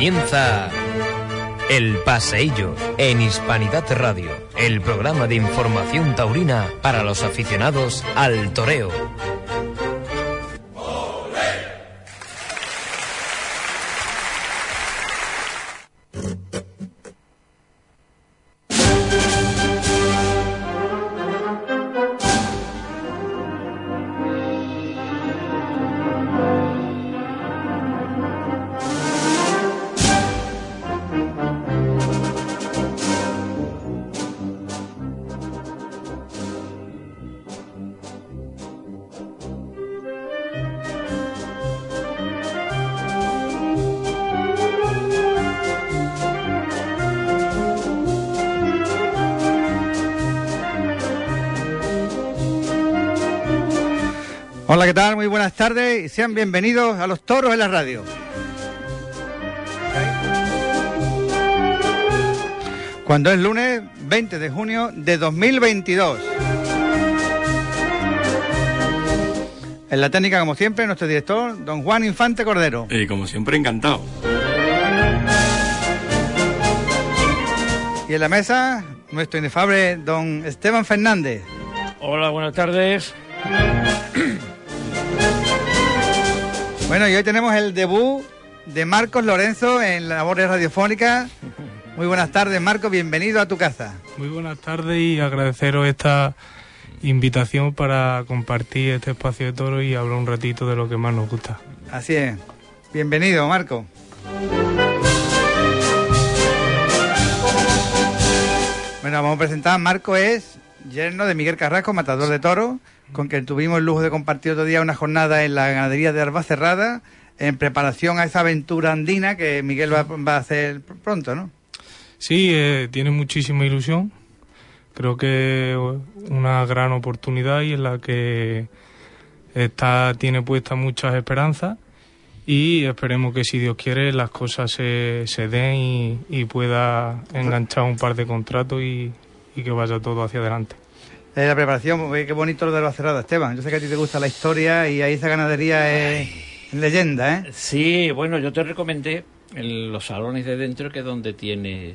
Comienza El Paseillo en Hispanidad Radio, el programa de información taurina para los aficionados al toreo. Hola, ¿qué tal? Muy buenas tardes y sean bienvenidos a Los Toros en la Radio. Cuando es lunes 20 de junio de 2022. En la técnica, como siempre, nuestro director, don Juan Infante Cordero. Y como siempre, encantado. Y en la mesa, nuestro inefable don Esteban Fernández. Hola, buenas tardes. Bueno, y hoy tenemos el debut de Marcos Lorenzo en labores radiofónicas. Muy buenas tardes, Marcos, bienvenido a tu casa. Muy buenas tardes y agradeceros esta invitación para compartir este espacio de toro y hablar un ratito de lo que más nos gusta. Así es. Bienvenido, Marcos. Bueno, vamos a presentar. Marcos es yerno de Miguel Carrasco, matador de toros, con quien tuvimos el lujo de compartir otro día una jornada en la ganadería de Albacerrada en preparación a esa aventura andina que Miguel va a hacer pronto, ¿no? Sí, tiene muchísima ilusión. Creo que una gran oportunidad y en la que tiene puestas muchas esperanzas y esperemos que, si Dios quiere, las cosas se den y pueda enganchar un par de contratos y que vaya todo hacia adelante. La preparación, qué bonito lo de Albacerrada, Esteban. Yo sé que a ti te gusta la historia y ahí esa ganadería es leyenda, ¿eh? Sí, bueno, yo te recomendé en los salones de dentro, que es donde tiene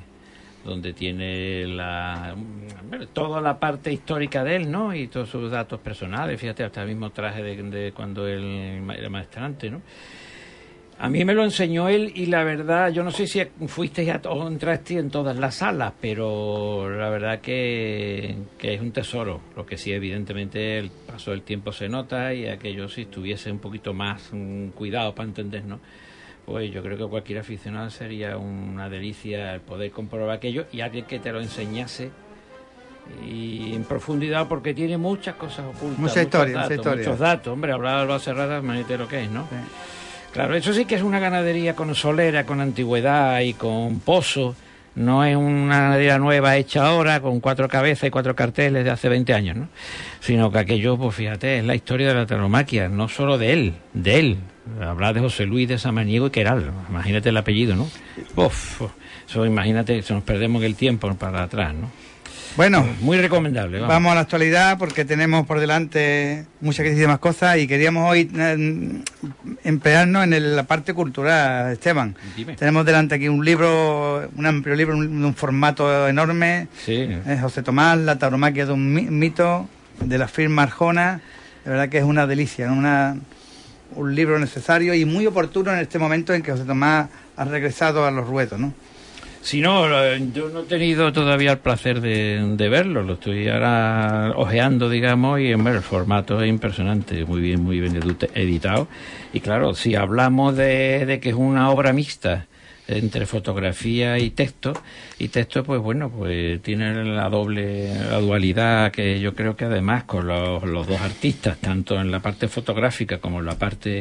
toda la parte histórica de él, ¿no? Y todos sus datos personales. Fíjate, hasta el mismo traje de cuando él era maestrante, ¿no? A mí me lo enseñó él y la verdad, yo no sé si fuiste o entraste en todas las salas, pero la verdad que es un tesoro. Lo que sí, evidentemente, el paso del tiempo se nota y aquello, si estuviese un poquito más cuidado para entender, ¿no? Pues yo creo que cualquier aficionado sería una delicia el poder comprobar aquello y alguien que te lo enseñase y en profundidad, porque tiene muchas cosas ocultas. Mucha historia. Muchos datos. Hombre, hablar de Albacerrada, imagínate lo que es, ¿no? Sí. Claro, eso sí que es una ganadería con solera, con antigüedad y con pozo. No es una ganadería nueva hecha ahora, con 4 cabezas y 4 carteles de hace 20 años, ¿no? Sino que aquello, pues fíjate, es la historia de la tauromaquia, no solo de él. Hablar de José Luis de Samaniego y Queral, imagínate el apellido, ¿no? Eso, imagínate, se nos perdemos el tiempo para atrás, ¿no? Bueno, muy recomendable. Vamos a la actualidad porque tenemos por delante muchísimas cosas y queríamos hoy emplearnos en la parte cultural, Esteban. Dime. Tenemos delante aquí un amplio libro, un formato enorme. Sí. José Tomás, la tauromaquia de un mito, de la firma Arjona. De verdad que es una delicia, un libro necesario y muy oportuno en este momento en que José Tomás ha regresado a los ruedos, ¿no? Si no, yo no he tenido todavía el placer de verlo, lo estoy ahora ojeando, digamos, y el formato es impresionante, muy bien editado. Y claro, si hablamos de que es una obra mixta entre fotografía y texto, pues bueno, pues tiene la dualidad que yo creo que además con los dos artistas, tanto en la parte fotográfica como en la parte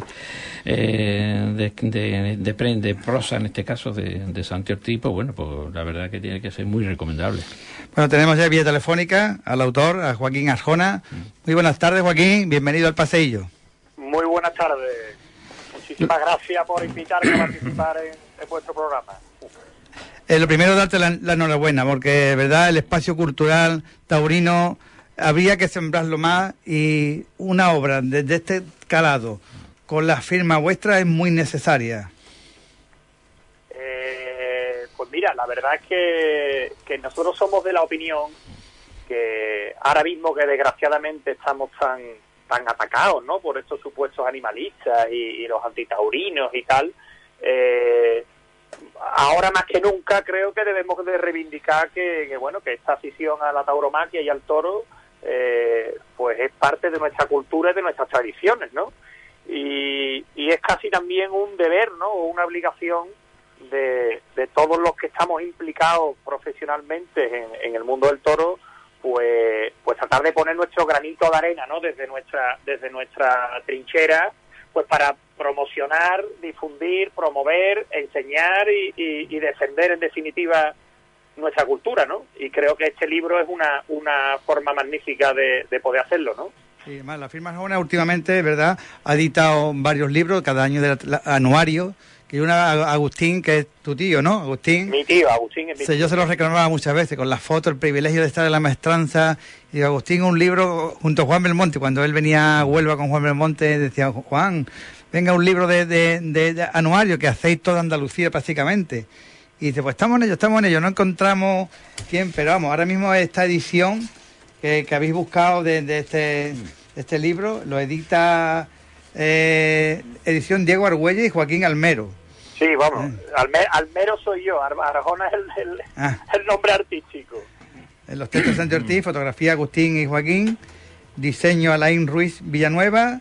de prosa, en este caso de Santi Ortiz, pues bueno, pues la verdad que tiene que ser muy recomendable. Bueno, tenemos ya vía telefónica al autor, a Joaquín Arjona. Muy buenas tardes, Joaquín, bienvenido al Paseillo. Muy buenas tardes. Muchísimas gracias por invitarme a participar en vuestro programa. Lo primero, darte la enhorabuena, porque, verdad, el espacio cultural taurino habría que sembrarlo más y una obra de este calado, con la firma vuestra, es muy necesaria. Pues mira, la verdad es que nosotros somos de la opinión que ahora mismo que desgraciadamente estamos tan atacados, ¿no?, por estos supuestos animalistas y los antitaurinos y tal, ahora más que nunca creo que debemos de reivindicar que esta afición a la tauromaquia y al toro pues es parte de nuestra cultura y de nuestras tradiciones, ¿no? Y es casi también un deber, ¿no?, o una obligación de todos los que estamos implicados profesionalmente en el mundo del toro, pues tratar de poner nuestro granito de arena, ¿no?, desde nuestra trinchera, pues para promocionar, difundir, promover, enseñar y defender en definitiva nuestra cultura, ¿no? Y creo que este libro es una forma magnífica de poder hacerlo, ¿no? Sí, además la firma Arjona últimamente, ¿verdad?, ha editado varios libros, cada año del anuario, que hay Agustín, que es tu tío, ¿no? Agustín. Mi tío, Agustín es mi tío. Yo se lo reclamaba muchas veces, con las fotos, el privilegio de estar en la maestranza. Y Agustín, un libro junto a Juan Belmonte, cuando él venía a Huelva con Juan Belmonte, decía, Juan, venga un libro de anuario, que hacéis toda Andalucía prácticamente. Y dice, pues estamos en ello, no encontramos quién, pero vamos, ahora mismo esta edición que habéis buscado de este libro, lo edita edición Diego Argüelles y Joaquín Almero. Sí, vamos, Almero soy yo, Arjona es el nombre artístico. En los textos Santi Ortiz, fotografía Agustín y Joaquín, diseño Alain Ruiz Villanueva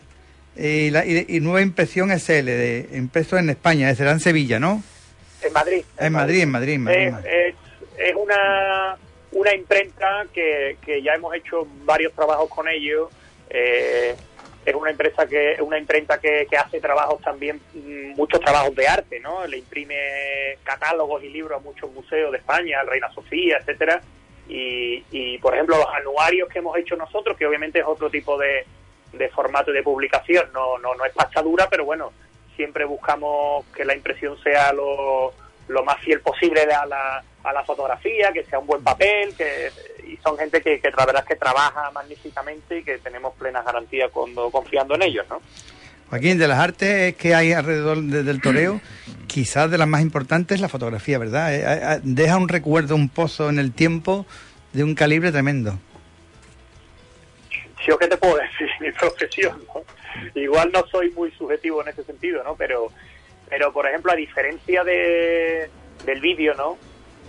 y nueva impresión SL, impreso en España, será en Sevilla, ¿no? En Madrid. En Madrid. Es una imprenta que ya hemos hecho varios trabajos con ellos. Es una imprenta que hace trabajos también, muchos trabajos de arte, ¿no? Le imprime catálogos y libros a muchos museos de España, el Reina Sofía, etcétera. Y por ejemplo, los anuarios que hemos hecho nosotros, que obviamente es otro tipo de formato de publicación, no es pasta dura, pero bueno, siempre buscamos que la impresión sea lo más fiel posible a la fotografía, que sea un buen papel, y son gente que la verdad es que trabaja magníficamente y que tenemos plenas garantías confiando en ellos, ¿no? Joaquín, de las artes que hay alrededor del toreo, quizás de las más importantes es la fotografía, ¿verdad? Deja un recuerdo, un pozo en el tiempo de un calibre tremendo. Yo qué te puedo decir, mi profesión, ¿no? Igual no soy muy subjetivo en ese sentido, ¿no? Pero por ejemplo, a diferencia del vídeo, ¿no?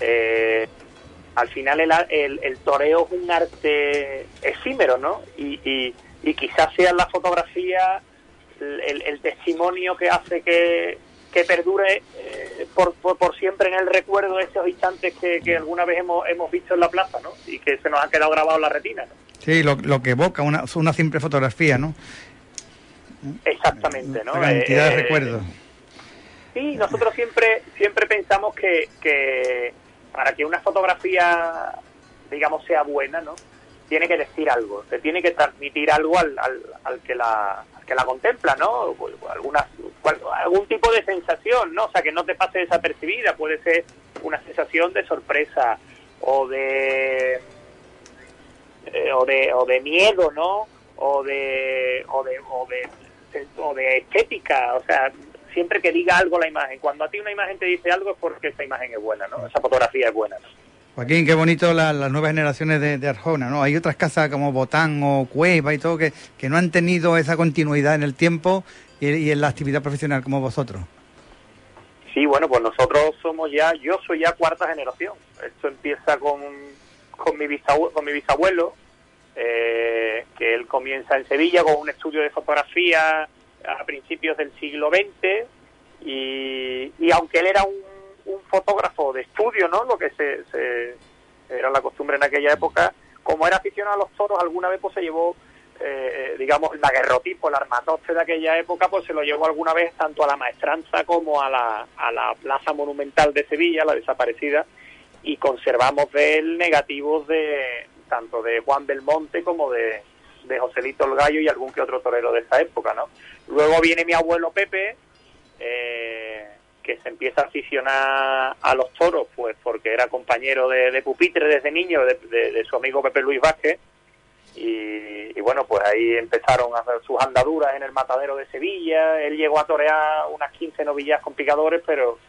Al final el toreo es un arte efímero, ¿no? Y quizás sea la fotografía el testimonio que hace que perdure por siempre en el recuerdo de esos instantes que alguna vez hemos visto en la plaza, ¿no? Y que se nos ha quedado grabado en la retina, ¿no? Sí, lo que evoca una simple fotografía, ¿no? Exactamente, ¿no? La cantidad de recuerdos. Sí, nosotros siempre pensamos que para que una fotografía, digamos, sea buena, ¿no?, tiene que decir algo, se tiene que transmitir algo al que la contempla, ¿no? Algún tipo de sensación, ¿no? O sea, que no te pase desapercibida, puede ser una sensación de sorpresa o de miedo, ¿no? O de estética, o sea, siempre que diga algo la imagen. Cuando a ti una imagen te dice algo es porque esa imagen es buena, ¿no? Esa fotografía es buena, ¿no? Joaquín, qué bonito las nuevas generaciones de Arjona, ¿no? Hay otras casas como Botán o Cueva y todo que no han tenido esa continuidad en el tiempo y en la actividad profesional como vosotros. Sí, bueno, pues nosotros yo soy ya cuarta generación. Esto empieza con mi bisabuelo, que él comienza en Sevilla con un estudio de fotografía a principios del siglo XX y aunque él era un fotógrafo de estudio, ¿no?, lo que era la costumbre en aquella época, como era aficionado a los toros, alguna vez pues se llevó, digamos, el daguerrotipo, el armatoste de aquella época, pues se lo llevó alguna vez tanto a la Maestranza como a la Plaza Monumental de Sevilla, la desaparecida, y conservamos de él negativos tanto de Juan Belmonte como de Joselito el Gallo y algún que otro torero de esa época, ¿no? Luego viene mi abuelo Pepe, que se empieza a aficionar a los toros, pues porque era compañero de pupitre desde niño de su amigo Pepe Luis Vázquez, y bueno, pues ahí empezaron a hacer sus andaduras en el matadero de Sevilla. Él llegó a torear unas 15 novillas con picadores, pero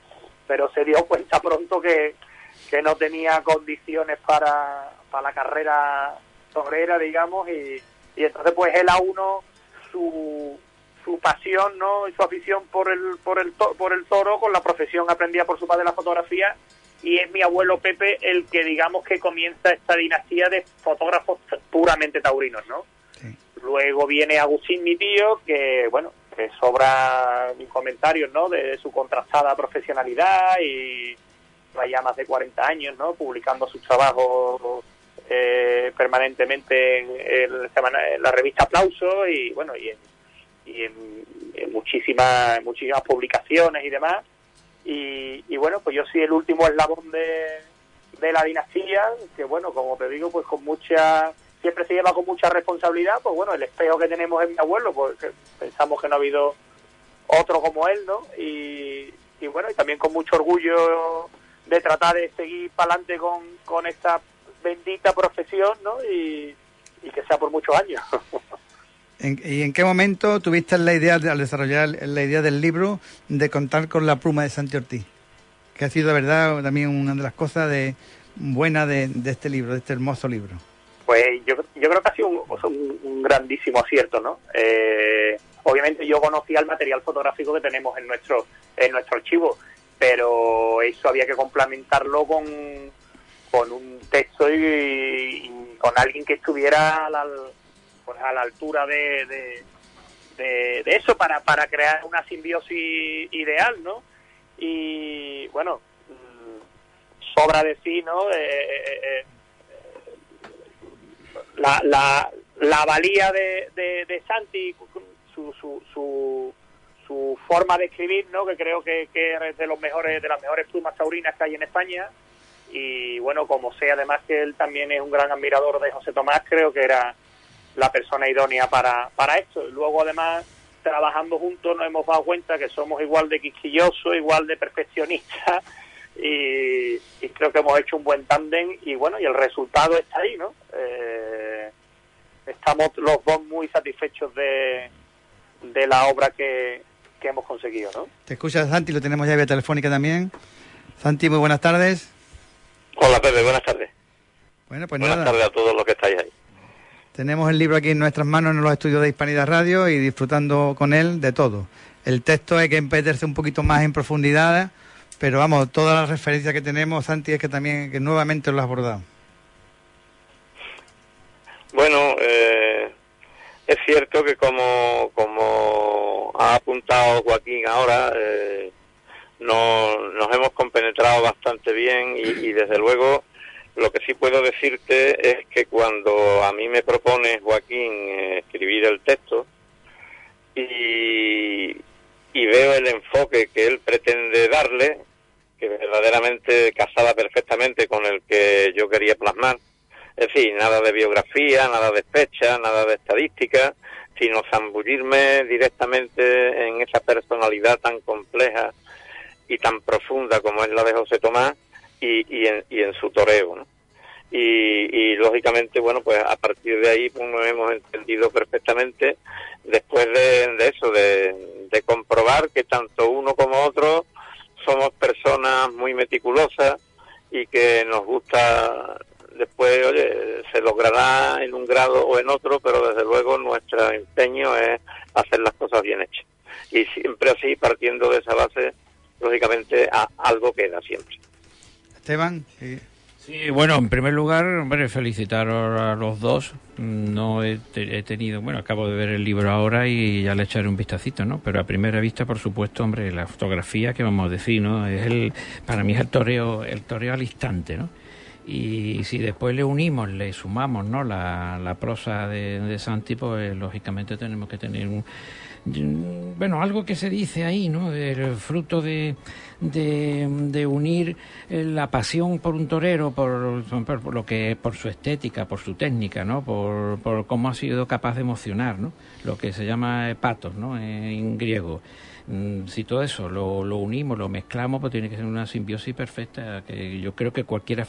pero se dio cuenta pronto que no tenía condiciones para la carrera torera, digamos, y entonces pues él aunó su pasión, ¿no?, y su afición por el toro con la profesión aprendida por su padre, la fotografía, y es mi abuelo Pepe el que, digamos, que comienza esta dinastía de fotógrafos puramente taurinos, ¿no? Sí. Luego viene Agustín, mi tío, que, bueno, que sobra mis comentarios, ¿no?, de su contrastada profesionalidad, y ya más de 40 años, ¿no?, publicando sus trabajos permanentemente en la revista Aplauso, y bueno, y en muchísimas publicaciones y demás, y bueno, pues yo soy el último eslabón de la dinastía, que bueno, como te digo, pues siempre se lleva con mucha responsabilidad, pues bueno, el espejo que tenemos es mi abuelo, porque pensamos que no ha habido otro como él, ¿no? Y bueno, y también con mucho orgullo de tratar de seguir para adelante con esta bendita profesión, ¿no? Y que sea por muchos años. ¿Y en qué momento tuviste la idea, al desarrollar la idea del libro, de contar con la pluma de Santi Ortiz? Que ha sido, de verdad, también una de las cosas buenas de este libro, de este hermoso libro. Pues yo creo que ha sido un grandísimo acierto, ¿no? Obviamente yo conocía el material fotográfico que tenemos en nuestro archivo, pero eso había que complementarlo con un texto y con alguien que estuviera a la altura de eso para crear una simbiosis ideal, ¿no? Y bueno, sobra decir, ¿no?, la valía de Santi, su forma de escribir, ¿no?, que creo que es de las mejores plumas taurinas que hay en España. Y bueno, como sé además que él también es un gran admirador de José Tomás, creo que era la persona idónea para esto. Y luego además, trabajando juntos, nos hemos dado cuenta que somos igual de quisquillosos, igual de perfeccionistas, y creo que hemos hecho un buen tándem, y bueno, y el resultado está ahí, ¿no? Estamos los dos muy satisfechos de la obra que hemos conseguido, ¿no? Te escuchas, Santi, lo tenemos ya vía telefónica también. Santi, muy buenas tardes. Hola, Pepe, buenas tardes. Bueno, pues buenas tardes a todos los que estáis ahí. Tenemos el libro aquí en nuestras manos en los estudios de Hispanidad Radio y disfrutando con él de todo. El texto hay que meterse un poquito más en profundidad, pero vamos, todas las referencias que tenemos, Santi, es que nuevamente lo has abordado. Bueno, es cierto que como ha apuntado Joaquín ahora, nos hemos compenetrado bastante bien y desde luego lo que sí puedo decirte es que cuando a mí me propone Joaquín escribir el texto y veo el enfoque que él pretende darle, que verdaderamente casaba perfectamente con el que yo quería plasmar, es decir, nada de biografía, nada de fecha, nada de estadística, sino zambullirme directamente en esa personalidad tan compleja y tan profunda como es la de José Tomás y en su toreo, ¿no? Y lógicamente, bueno, pues a partir de ahí pues nos hemos entendido perfectamente después de eso, de comprobar que tanto uno como otro somos personas muy meticulosas y que nos gusta después, oye, se logrará en un grado o en otro, pero desde luego nuestro empeño es hacer las cosas bien hechas. Y siempre así, partiendo de esa base, lógicamente algo queda siempre. Esteban. Sí, bueno, en primer lugar, hombre, felicitar a los dos. No he tenido, bueno, acabo de ver el libro ahora y ya le echaré un vistacito, ¿no? Pero a primera vista, por supuesto, hombre, la fotografía, que vamos a decir, ¿no? Para mí es el toreo al instante, ¿no? Y si después le sumamos, ¿no?, la prosa de Santi, pues lógicamente tenemos que tener algo que se dice ahí, ¿no?, el fruto de unir la pasión por un torero, por lo que por su estética, por su técnica, ¿no?, por cómo ha sido capaz de emocionar, ¿no?, lo que se llama patos, ¿no?, en griego. Si todo eso lo unimos, lo mezclamos, pues tiene que ser una simbiosis perfecta, que yo creo que cualquier aficionado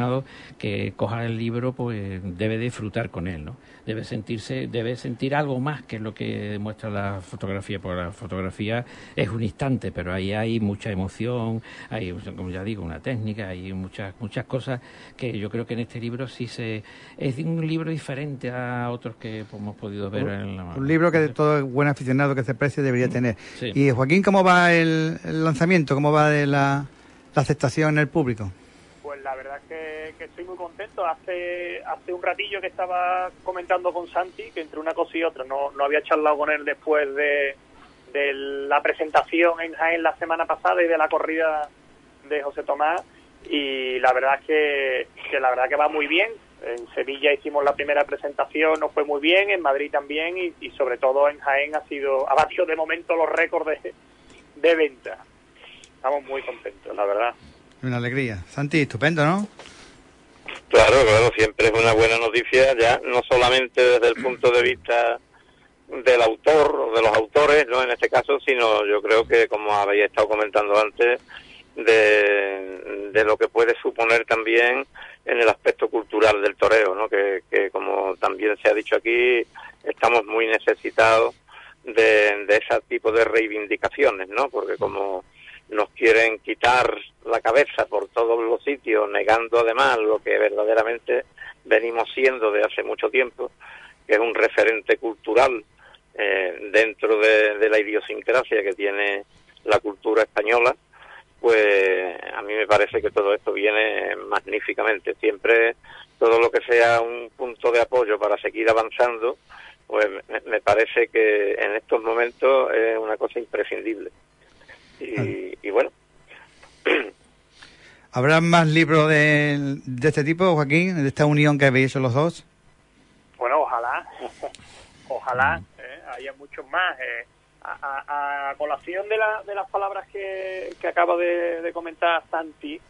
aficionado que coja el libro, pues debe disfrutar con él, ¿no? Debe sentir algo más que lo que demuestra la fotografía, porque la fotografía es un instante, pero ahí hay mucha emoción, hay, como ya digo, una técnica, hay muchas cosas que yo creo que en este libro es un libro diferente a otros que hemos podido ver en la mano. Un libro que todo buen aficionado que se precie debería tener. Sí. Y Joaquín, ¿cómo va el lanzamiento? ¿Cómo va de la aceptación en el público? Pues la verdad que estoy muy contento. Hace un ratillo que estaba comentando con Santi, que entre una cosa y otra no había charlado con él después de la presentación en Jaén la semana pasada y de la corrida de José Tomás, y la verdad es que la verdad que va muy bien. En Sevilla hicimos la primera presentación, nos fue muy bien, en Madrid también, y sobre todo en Jaén ha batido de momento los récords de venta. Estamos muy contentos, la verdad. Una alegría. Santi, estupendo, ¿no? Claro, siempre es una buena noticia, ya no solamente desde el punto de vista del autor o de los autores, no en este caso, sino yo creo que, como habéis estado comentando antes, de lo que puede suponer también en el aspecto cultural del toreo, ¿no? Que como también se ha dicho aquí, estamos muy necesitados de ese tipo de reivindicaciones, ¿no? Porque como nos quieren quitar la cabeza por todos los sitios, negando además lo que verdaderamente venimos siendo de hace mucho tiempo, que es un referente cultural dentro de la idiosincrasia que tiene la cultura española, pues a mí me parece que todo esto viene magníficamente. Siempre todo lo que sea un punto de apoyo para seguir avanzando, pues me parece que en estos momentos es una cosa imprescindible. Y bueno. ¿Habrá más libros de este tipo, Joaquín, de esta unión que habéis hecho los dos? Bueno, ojalá haya muchos más. A colación de las palabras que acaba de comentar Santi,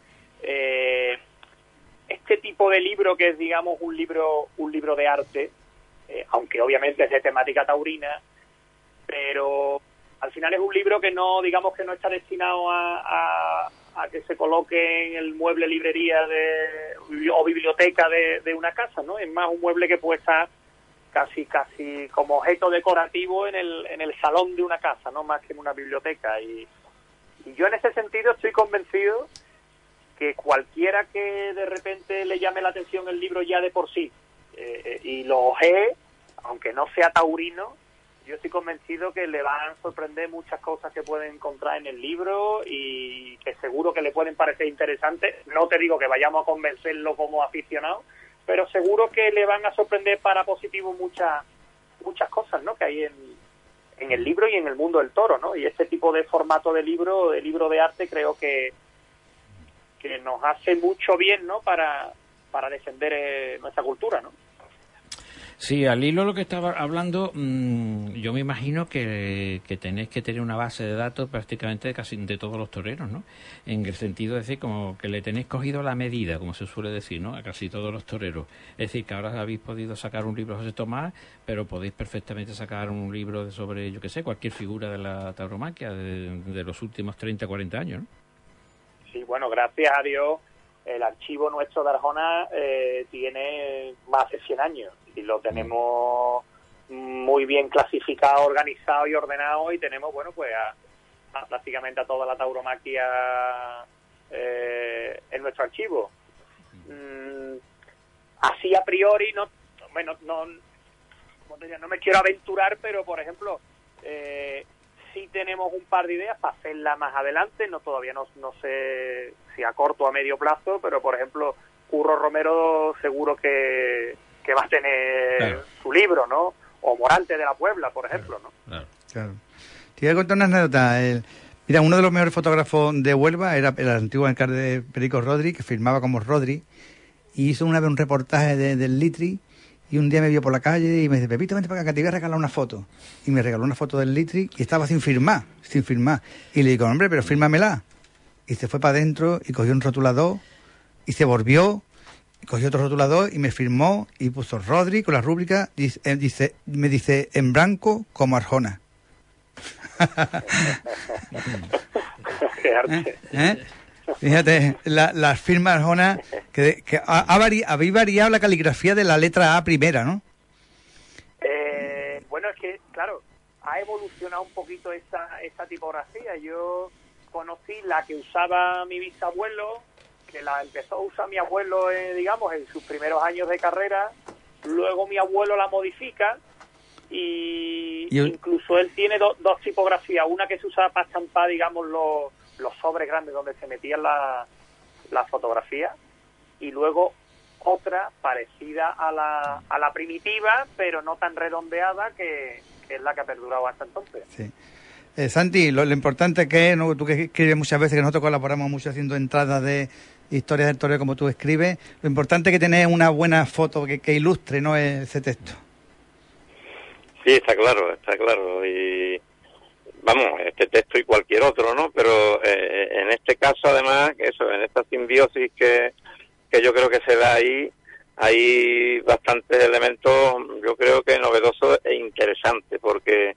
este tipo de libro, que es, digamos, un libro de arte, aunque obviamente es de temática taurina, pero al final es un libro que no está destinado a que se coloque en el mueble librería o biblioteca de una casa, ¿no? Es más un mueble que puede estar casi como objeto decorativo en el salón de una casa, no más que en una biblioteca. Y yo en ese sentido estoy convencido que cualquiera que de repente le llame la atención el libro ya de por sí y lo ojee, aunque no sea taurino, yo estoy convencido que le van a sorprender muchas cosas que pueden encontrar en el libro y que seguro que le pueden parecer interesantes. No te digo que vayamos a convencerlo como aficionado, pero seguro que le van a sorprender para positivo muchas cosas, ¿no?, que hay en el libro y en el mundo del toro, ¿no? Y este tipo de formato de libro de arte, creo que nos hace mucho bien, ¿no?, para defender nuestra cultura, ¿no? Sí, al hilo lo que estaba hablando, yo me imagino que tenéis que tener una base de datos prácticamente casi de todos los toreros, ¿no? En el sentido de decir, como que le tenéis cogido la medida, como se suele decir, ¿no?, a casi todos los toreros. Es decir, que ahora habéis podido sacar un libro de José Tomás, pero podéis perfectamente sacar un libro sobre, yo qué sé, cualquier figura de la tauromaquia de los últimos 30, 40 años, ¿no? Sí, bueno, gracias a Dios, el archivo nuestro de Arjona tiene más de 100 años y lo tenemos muy bien clasificado, organizado y ordenado, y tenemos, bueno, pues prácticamente a toda la tauromaquia en nuestro archivo. Así a priori no me quiero aventurar, pero por ejemplo sí tenemos un par de ideas para hacerla más adelante. Todavía no sé si a corto o a medio plazo, pero por ejemplo Curro Romero seguro que va a tener su libro, ¿no? O Morante de la Puebla, por ejemplo, ¿no? Claro. Te voy a contar una anécdota. Mira, uno de los mejores fotógrafos de Huelva era el antiguo alcalde de Perico Rodri, que filmaba como Rodri, y hizo una vez un reportaje del Litri, y un día me vio por la calle y me dice: Pepito, vente para acá, que te voy a regalar una foto. Y me regaló una foto del Litri y estaba sin firmar. Y le digo: hombre, pero fírmamela. Y se fue para adentro y cogió un rotulador y se volvió, y cogió otro rotulador y me firmó y puso Rodri con la rúbrica, me dice en blanco como Arjona. Qué arte. Fíjate, las firmas Arjona, habéis variado la caligrafía de la letra A primera, ¿no? Bueno, es que, claro, ha evolucionado un poquito esa tipografía. Yo conocí la que usaba mi bisabuelo, que la empezó a usar mi abuelo, digamos, en sus primeros años de carrera. Luego mi abuelo la modifica y incluso él tiene dos tipografías. Una que se usaba para estampar, digamos, los sobres grandes donde se metían las fotografías, y luego otra parecida a la primitiva, pero no tan redondeada, que es la que ha perdurado hasta entonces. Sí. Santi, lo importante que es, ¿no? Tú que escribes muchas veces, que nosotros colaboramos mucho haciendo entradas de historias del toreo como tú escribes, lo importante es que tenés una buena foto que ilustre, ¿no?, ese texto. Sí, está claro. Y vamos, este texto y cualquier otro, ¿no? Pero en este caso, además, en esta simbiosis que yo creo que se da ahí, hay bastantes elementos, yo creo que novedosos e interesantes, porque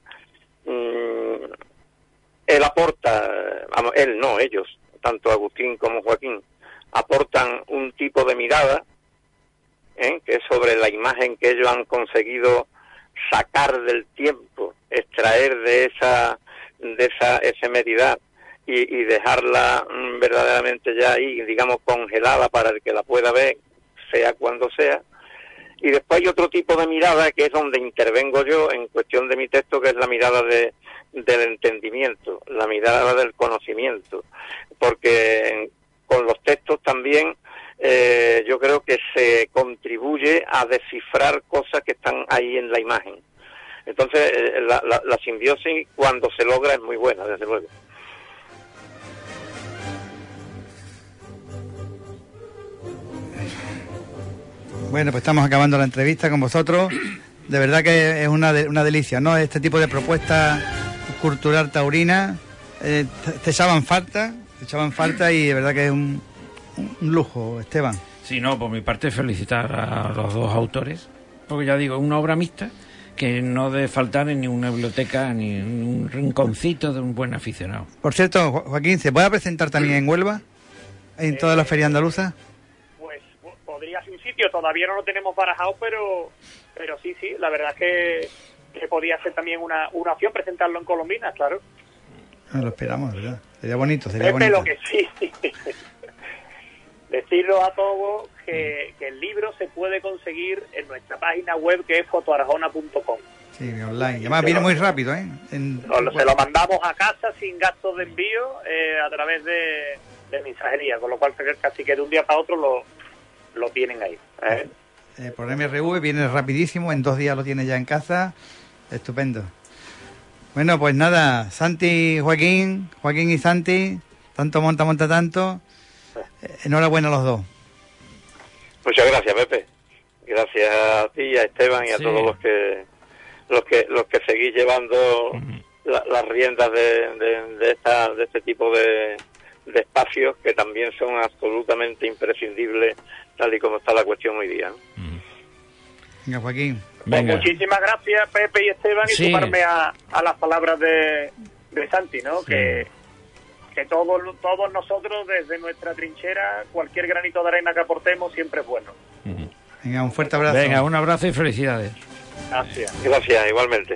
él aporta, ellos, tanto Agustín como Joaquín, aportan un tipo de mirada, que es sobre la imagen que ellos han conseguido sacar del tiempo, extraer de esa efemeridad y dejarla verdaderamente ya ahí, digamos, congelada para el que la pueda ver, sea cuando sea. Y después hay otro tipo de mirada, que es donde intervengo yo en cuestión de mi texto, que es la mirada del entendimiento, la mirada del conocimiento, porque con los textos también yo creo que se contribuye a descifrar cosas que están ahí en la imagen. Entonces la simbiosis, cuando se logra, es muy buena, desde luego. Bueno, pues estamos acabando la entrevista con vosotros. De verdad que es una delicia, ¿no? Este tipo de propuesta cultural taurina te echaban falta y de verdad que es un lujo, Esteban. Sí, no, por mi parte felicitar a los dos autores, porque ya digo, es una obra mixta que no debe faltar en ninguna biblioteca ni en un rinconcito de un buen aficionado. Por cierto, Joaquín, ¿se puede presentar también en Huelva? ¿En todas las ferias andaluzas? Pues podría ser un sitio, todavía no lo tenemos barajado, pero sí, la verdad es que podría ser también una opción presentarlo en Colombinas, claro. Lo esperamos, ¿verdad? Sería bonito. Lo que sí. Decirlo a todos que el libro se puede conseguir en nuestra página web, que es fotoarjona.com. Sí, online. Y además viene muy rápido, ¿eh? Se lo mandamos a casa sin gastos de envío a través de mensajería, con lo cual casi que de un día para otro lo tienen ahí. Por MRV viene rapidísimo, en 2 días lo tiene ya en casa. Estupendo. Bueno, pues nada, Santi, Joaquín y Santi, tanto monta tanto. Enhorabuena a los dos. Muchas gracias, Pepe. Gracias a ti, a Esteban y a todos los que seguís llevando las riendas de este tipo de espacios, que también son absolutamente imprescindibles tal y como está la cuestión hoy día, ¿no? Venga, Joaquín. Pues muchísimas gracias, Pepe y Esteban, y sumarme a las palabras de Santi, ¿no? Sí. Que todos nosotros, desde nuestra trinchera, cualquier granito de arena que aportemos siempre es bueno. Venga, un fuerte abrazo. Venga, un abrazo y felicidades. Gracias, igualmente.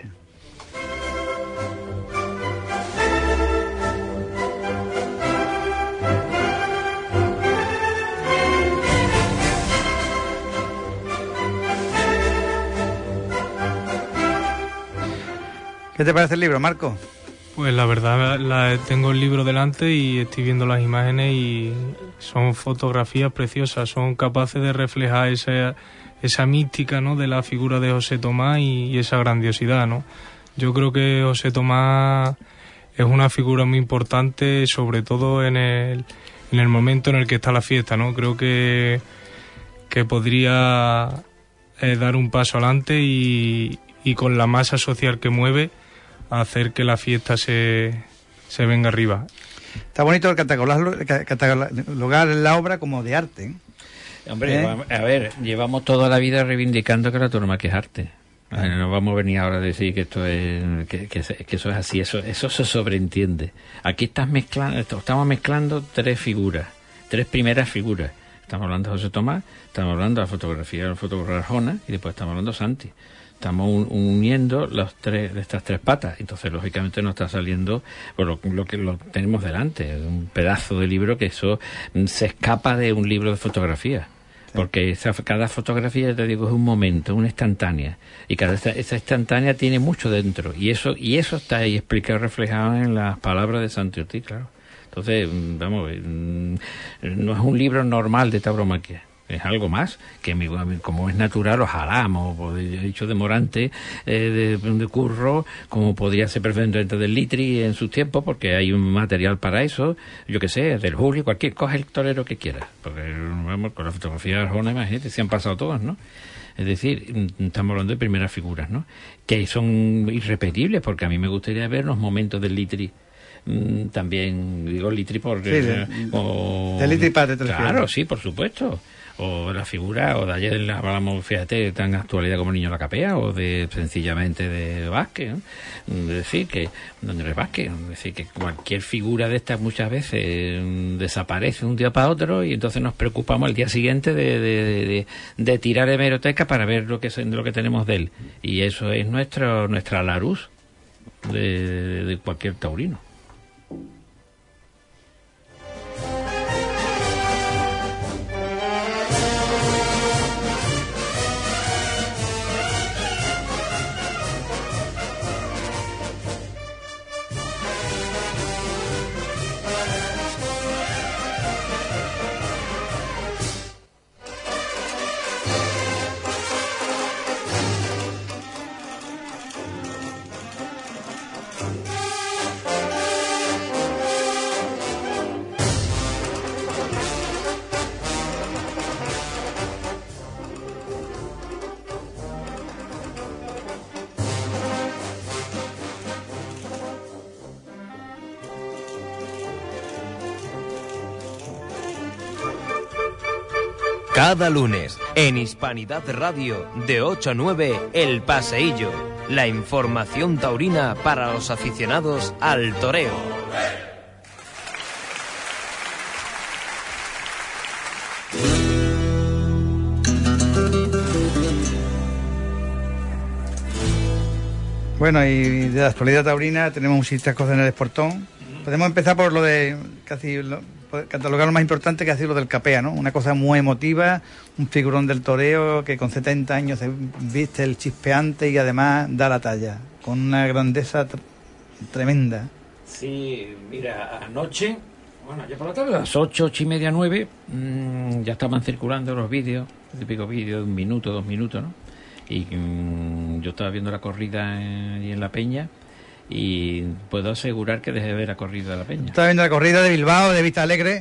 ¿Qué te parece el libro, Marco? Pues la verdad, tengo el libro delante y estoy viendo las imágenes y son fotografías preciosas, son capaces de reflejar esa mística, ¿no?, de la figura de José Tomás y esa grandiosidad, ¿no? Yo creo que José Tomás es una figura muy importante, sobre todo en el momento en el que está la fiesta, ¿no? Creo que podría dar un paso adelante y con la masa social que mueve, hacer que la fiesta se venga arriba. Está bonito el catalogar la obra como de arte. Hombre, a ver, llevamos toda la vida reivindicando que la tauromaquia es arte. No vamos a venir ahora a decir que esto es que eso es así, eso se sobreentiende. Aquí estamos mezclando tres primeras figuras. Estamos hablando de José Tomás, estamos hablando de la fotografía del fotógrafo Arjona y después estamos hablando de Santi. Estamos uniendo estas tres patas. Entonces, lógicamente, nos está saliendo lo que lo tenemos delante, un pedazo de libro que eso se escapa de un libro de fotografía. Porque cada fotografía, te digo, es un momento, una instantánea. Y esa instantánea tiene mucho dentro. Y eso está ahí explicado, reflejado en las palabras de Santi Ortiz, claro. Entonces, vamos, no es un libro normal de tauromaquia. Es algo más, que como es natural, ojalá, como he dicho de Morante, de Curro, como podría ser perfectamente del Litri en sus tiempos, porque hay un material para eso, yo que sé, del Julio, coge el torero que quiera, porque vamos, con la fotografía de Arjona, imagínate, se han pasado todas, ¿no? Es decir, estamos hablando de primeras figuras, ¿no? Que son irrepetibles, porque a mí me gustaría ver los momentos del Litri. También digo Litri por... Sí, de Litri Padre. Claro, sí, por supuesto. O la figura, o de ayer hablamos, fíjate, tan actualidad como Niño la Capea, o de sencillamente de Vázquez, ¿no? Es decir, que Andrés Vázquez, es decir, que cualquier figura de estas muchas veces desaparece un día para otro y entonces nos preocupamos al día siguiente de tirar hemeroteca para ver lo que tenemos de él. Y eso es nuestra Larus de cualquier taurino. Cada lunes, en Hispanidad Radio, de 8 a 9, El Paseillo. La información taurina para los aficionados al toreo. Bueno, y de la actualidad taurina tenemos muchísimas cosas en el Esportón. Podemos empezar por lo de catalogar lo más importante, que ha sido lo del Capea, ¿no? Una cosa muy emotiva, un figurón del toreo que con 70 años se viste el chispeante y además da la talla, con una grandeza tremenda. Sí, mira, anoche, bueno, ya por la tarde, a las 8:30, 9, ya estaban circulando los vídeos, el típico vídeo de 1 minuto, 2 minutos, ¿no? Y yo estaba viendo la corrida en La Peña, y puedo asegurar que dejé de ver la corrida de La Peña. Estaba viendo la corrida de Bilbao, de Vista Alegre.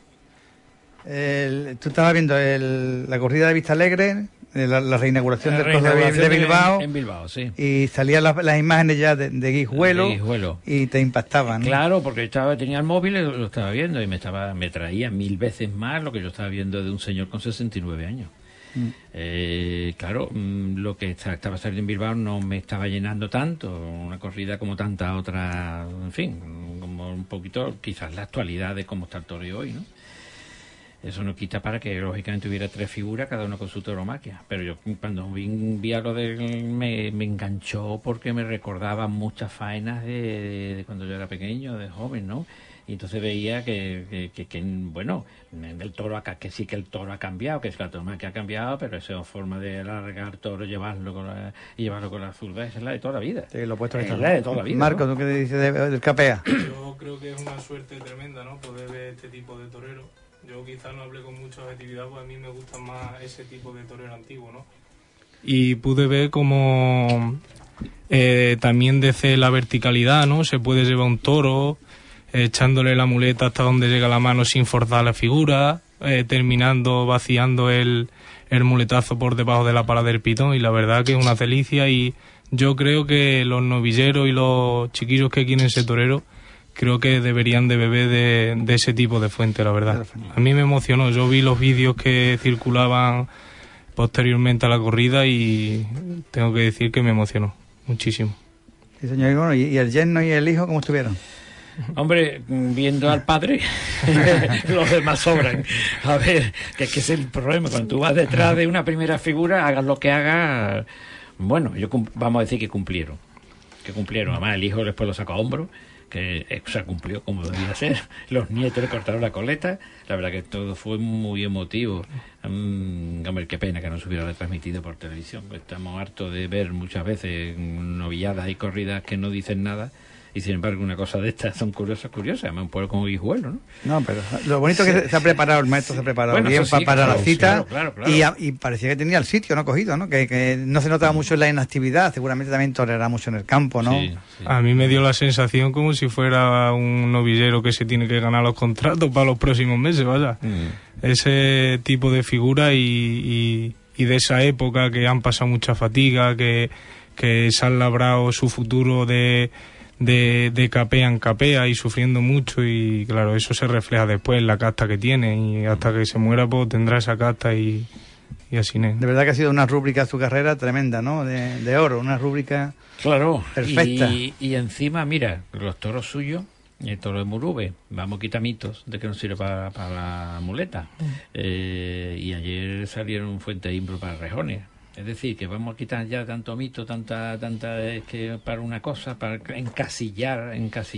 Tú estabas viendo la corrida de Vista Alegre, la reinauguración del Coso de Bilbao. En Bilbao, sí. Y salían las imágenes ya de Guijuelo, y te impactaban, ¿no? Claro, porque tenía el móvil y lo estaba viendo y me traía 1000 veces más lo que yo estaba viendo de un señor con 69 años. Claro, lo que estaba saliendo en Bilbao no me estaba llenando tanto, una corrida como tanta otra, en fin, como un poquito quizás la actualidad de cómo está el toreo hoy, ¿no? Eso no quita para que lógicamente hubiera 3 figuras, cada uno con su tauromaquia, pero yo cuando vi algo me enganchó porque me recordaba muchas faenas de cuando yo era pequeño, de joven, ¿no? Y entonces veía que bueno, el toro acá, que sí que el toro ha cambiado, que es la tauromaquia ha cambiado, pero esa forma de alargar toro, llevarlo con la zurda, esa es la de toda la vida. Sí, lo puesto es la de toda la vida. Marco, ¿no? ¿Tú qué dices del Capea? Yo creo que es una suerte tremenda, ¿no? Poder ver este tipo de torero. Yo quizás no hablé con mucha objetividad, pues a mí me gusta más ese tipo de torero antiguo, ¿no? Y pude ver como también desde la verticalidad, ¿no? Se puede llevar un toro echándole la muleta hasta donde llega la mano sin forzar la figura, terminando vaciando el muletazo por debajo de la pala del pitón, y la verdad que es una delicia. Y yo creo que los novilleros y los chiquillos que quieren ser toreros creo que deberían de beber de ese tipo de fuente, la verdad. A mí me emocionó, yo vi los vídeos que circulaban posteriormente a la corrida y tengo que decir que me emocionó muchísimo. Sí, señor. Y bueno, ¿y el yerno y el hijo cómo estuvieron? Hombre, viendo al padre, los demás sobran. A ver, que es el problema. Cuando tú vas detrás de una primera figura, hagas lo que hagas. Bueno, vamos a decir que cumplieron. Además, el hijo después lo sacó a hombro, que se cumplió como debía ser. Los nietos le cortaron la coleta. La verdad que todo fue muy emotivo. Hombre, qué pena que no se hubiera retransmitido por televisión. Estamos hartos de ver muchas veces novilladas y corridas que no dicen nada. Y sin embargo, una cosa de estas son curiosas. Además, un pueblo como Guijuelo, ¿no? No, pero lo bonito es que se ha preparado, el maestro se ha preparado bueno, bien sí, para la cita. Claro. Y parecía que tenía el sitio, ¿no? Cogido, ¿no? Que no se notaba mucho en la inactividad. Seguramente también tolerará mucho en el campo, ¿no? Sí. A mí me dio la sensación como si fuera un novillero que se tiene que ganar los contratos para los próximos meses, vaya. Ese tipo de figura y de esa época que han pasado mucha fatiga, que se han labrado su futuro de capea en capea y sufriendo mucho, y claro, eso se refleja después en la casta que tiene, y hasta que se muera pues tendrá esa casta y así. De verdad que ha sido una rúbrica su carrera tremenda, ¿no? De oro, una rúbrica perfecta. Y encima, mira, los toros suyos, el toro de Murube, vamos a quitar mitos de que no sirve para la muleta. Y ayer salieron Fuente Imbro para rejones. Es decir, que vamos a quitar ya tanto mito, tanta es que para una cosa, para encasillar,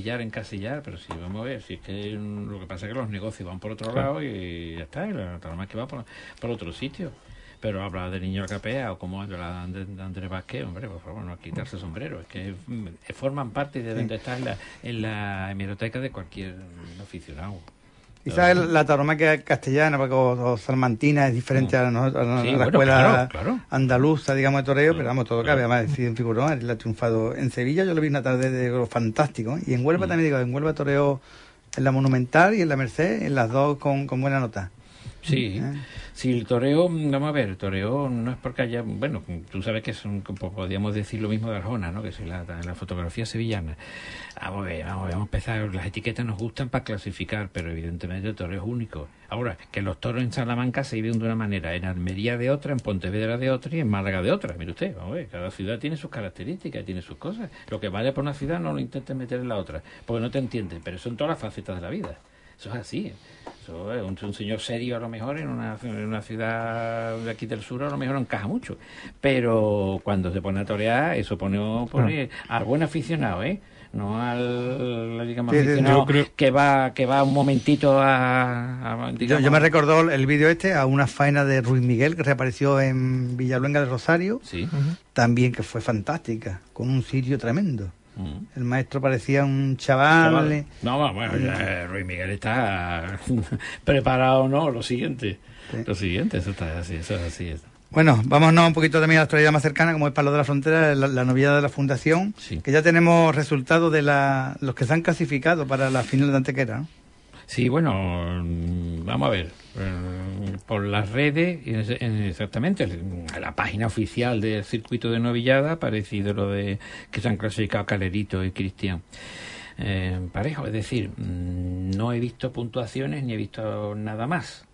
pero sí, vamos a ver, si es que lo que pasa es que los negocios van por otro lado y ya está, y la más que va por otro sitio. Pero habla de Niño Capea o como habla de Andrés Vázquez, hombre, por favor, no quitarse sombrero, es que forman parte y deben de estar en la hemeroteca de cualquier aficionado. Quizás la tauromaquia castellana o salmantina es diferente a la escuela andaluza, digamos, de toreo, pero vamos, todo cabe. Además, decir en figurón, él ha triunfado en Sevilla, yo lo vi una tarde de lo fantástico, y en Huelva también, en Huelva toreó en la Monumental y en la Merced, en las dos con buena nota. Sí, sí, el toreo, vamos a ver, el toreo no es porque haya, bueno, tú sabes que podríamos decir lo mismo de Arjona, ¿no? Que es la fotografía sevillana. Vamos a empezar, las etiquetas nos gustan para clasificar, pero evidentemente el toreo es único. Ahora, que los toros en Salamanca se viven de una manera, en Almería de otra, en Pontevedra de otra y en Málaga de otra. Mire usted, vamos a ver, cada ciudad tiene sus características, tiene sus cosas. Lo que vale por una ciudad no lo intentes meter en la otra, porque no te entienden, pero son todas las facetas de la vida. Eso es así. Eso es un señor serio a lo mejor en una ciudad de aquí del sur a lo mejor no encaja mucho. Pero cuando se pone a torear, eso pone al buen aficionado, no al digamos aficionado que va un momentito digamos. Yo me recordó el vídeo a una faena de Ruiz Miguel que reapareció en Villaluenga de Rosario, también, que fue fantástica, con un cirio tremendo. El maestro parecía un chaval. Ruiz Miguel está preparado, ¿no? Lo siguiente, eso está así, eso es así. Bueno, vámonos un poquito también a la actualidad más cercana, como es Palo de la Frontera, la novillada de la Fundación, que ya tenemos resultados de los que se han clasificado para la final de Antequera, ¿no? Sí, bueno, vamos a ver, por las redes, exactamente, la página oficial del circuito de novillada, parecido lo de que se han clasificado Calerito y Cristian Parejo, es decir, no he visto puntuaciones ni he visto nada más.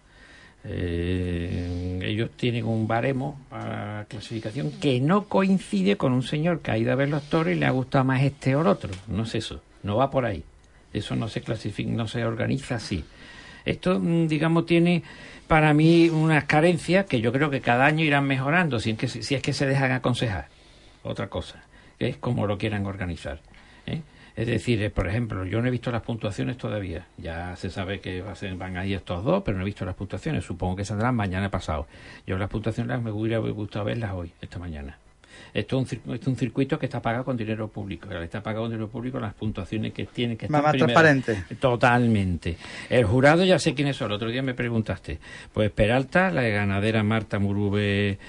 Ellos tienen un baremo para clasificación que no coincide con un señor que ha ido a ver los toros y le ha gustado más este o el otro, no es eso, no va por ahí. Eso no se clasifica, no se organiza así. Esto, digamos, tiene para mí unas carencias que yo creo que cada año irán mejorando, si es que se dejan aconsejar. Otra cosa, que es como lo quieran organizar. Es decir, por ejemplo, yo no he visto las puntuaciones todavía. Ya se sabe que van ahí estos dos, pero no he visto las puntuaciones. Supongo que saldrán mañana pasado. Yo las puntuaciones me hubiera gustado verlas hoy, esta mañana. Esto es un circuito que está pagado con dinero público. Está pagado con dinero público las puntuaciones que tienen que estar más transparente. Totalmente. El jurado ya sé quiénes son. El otro día me preguntaste. Pues Peralta, la ganadera Marta Murube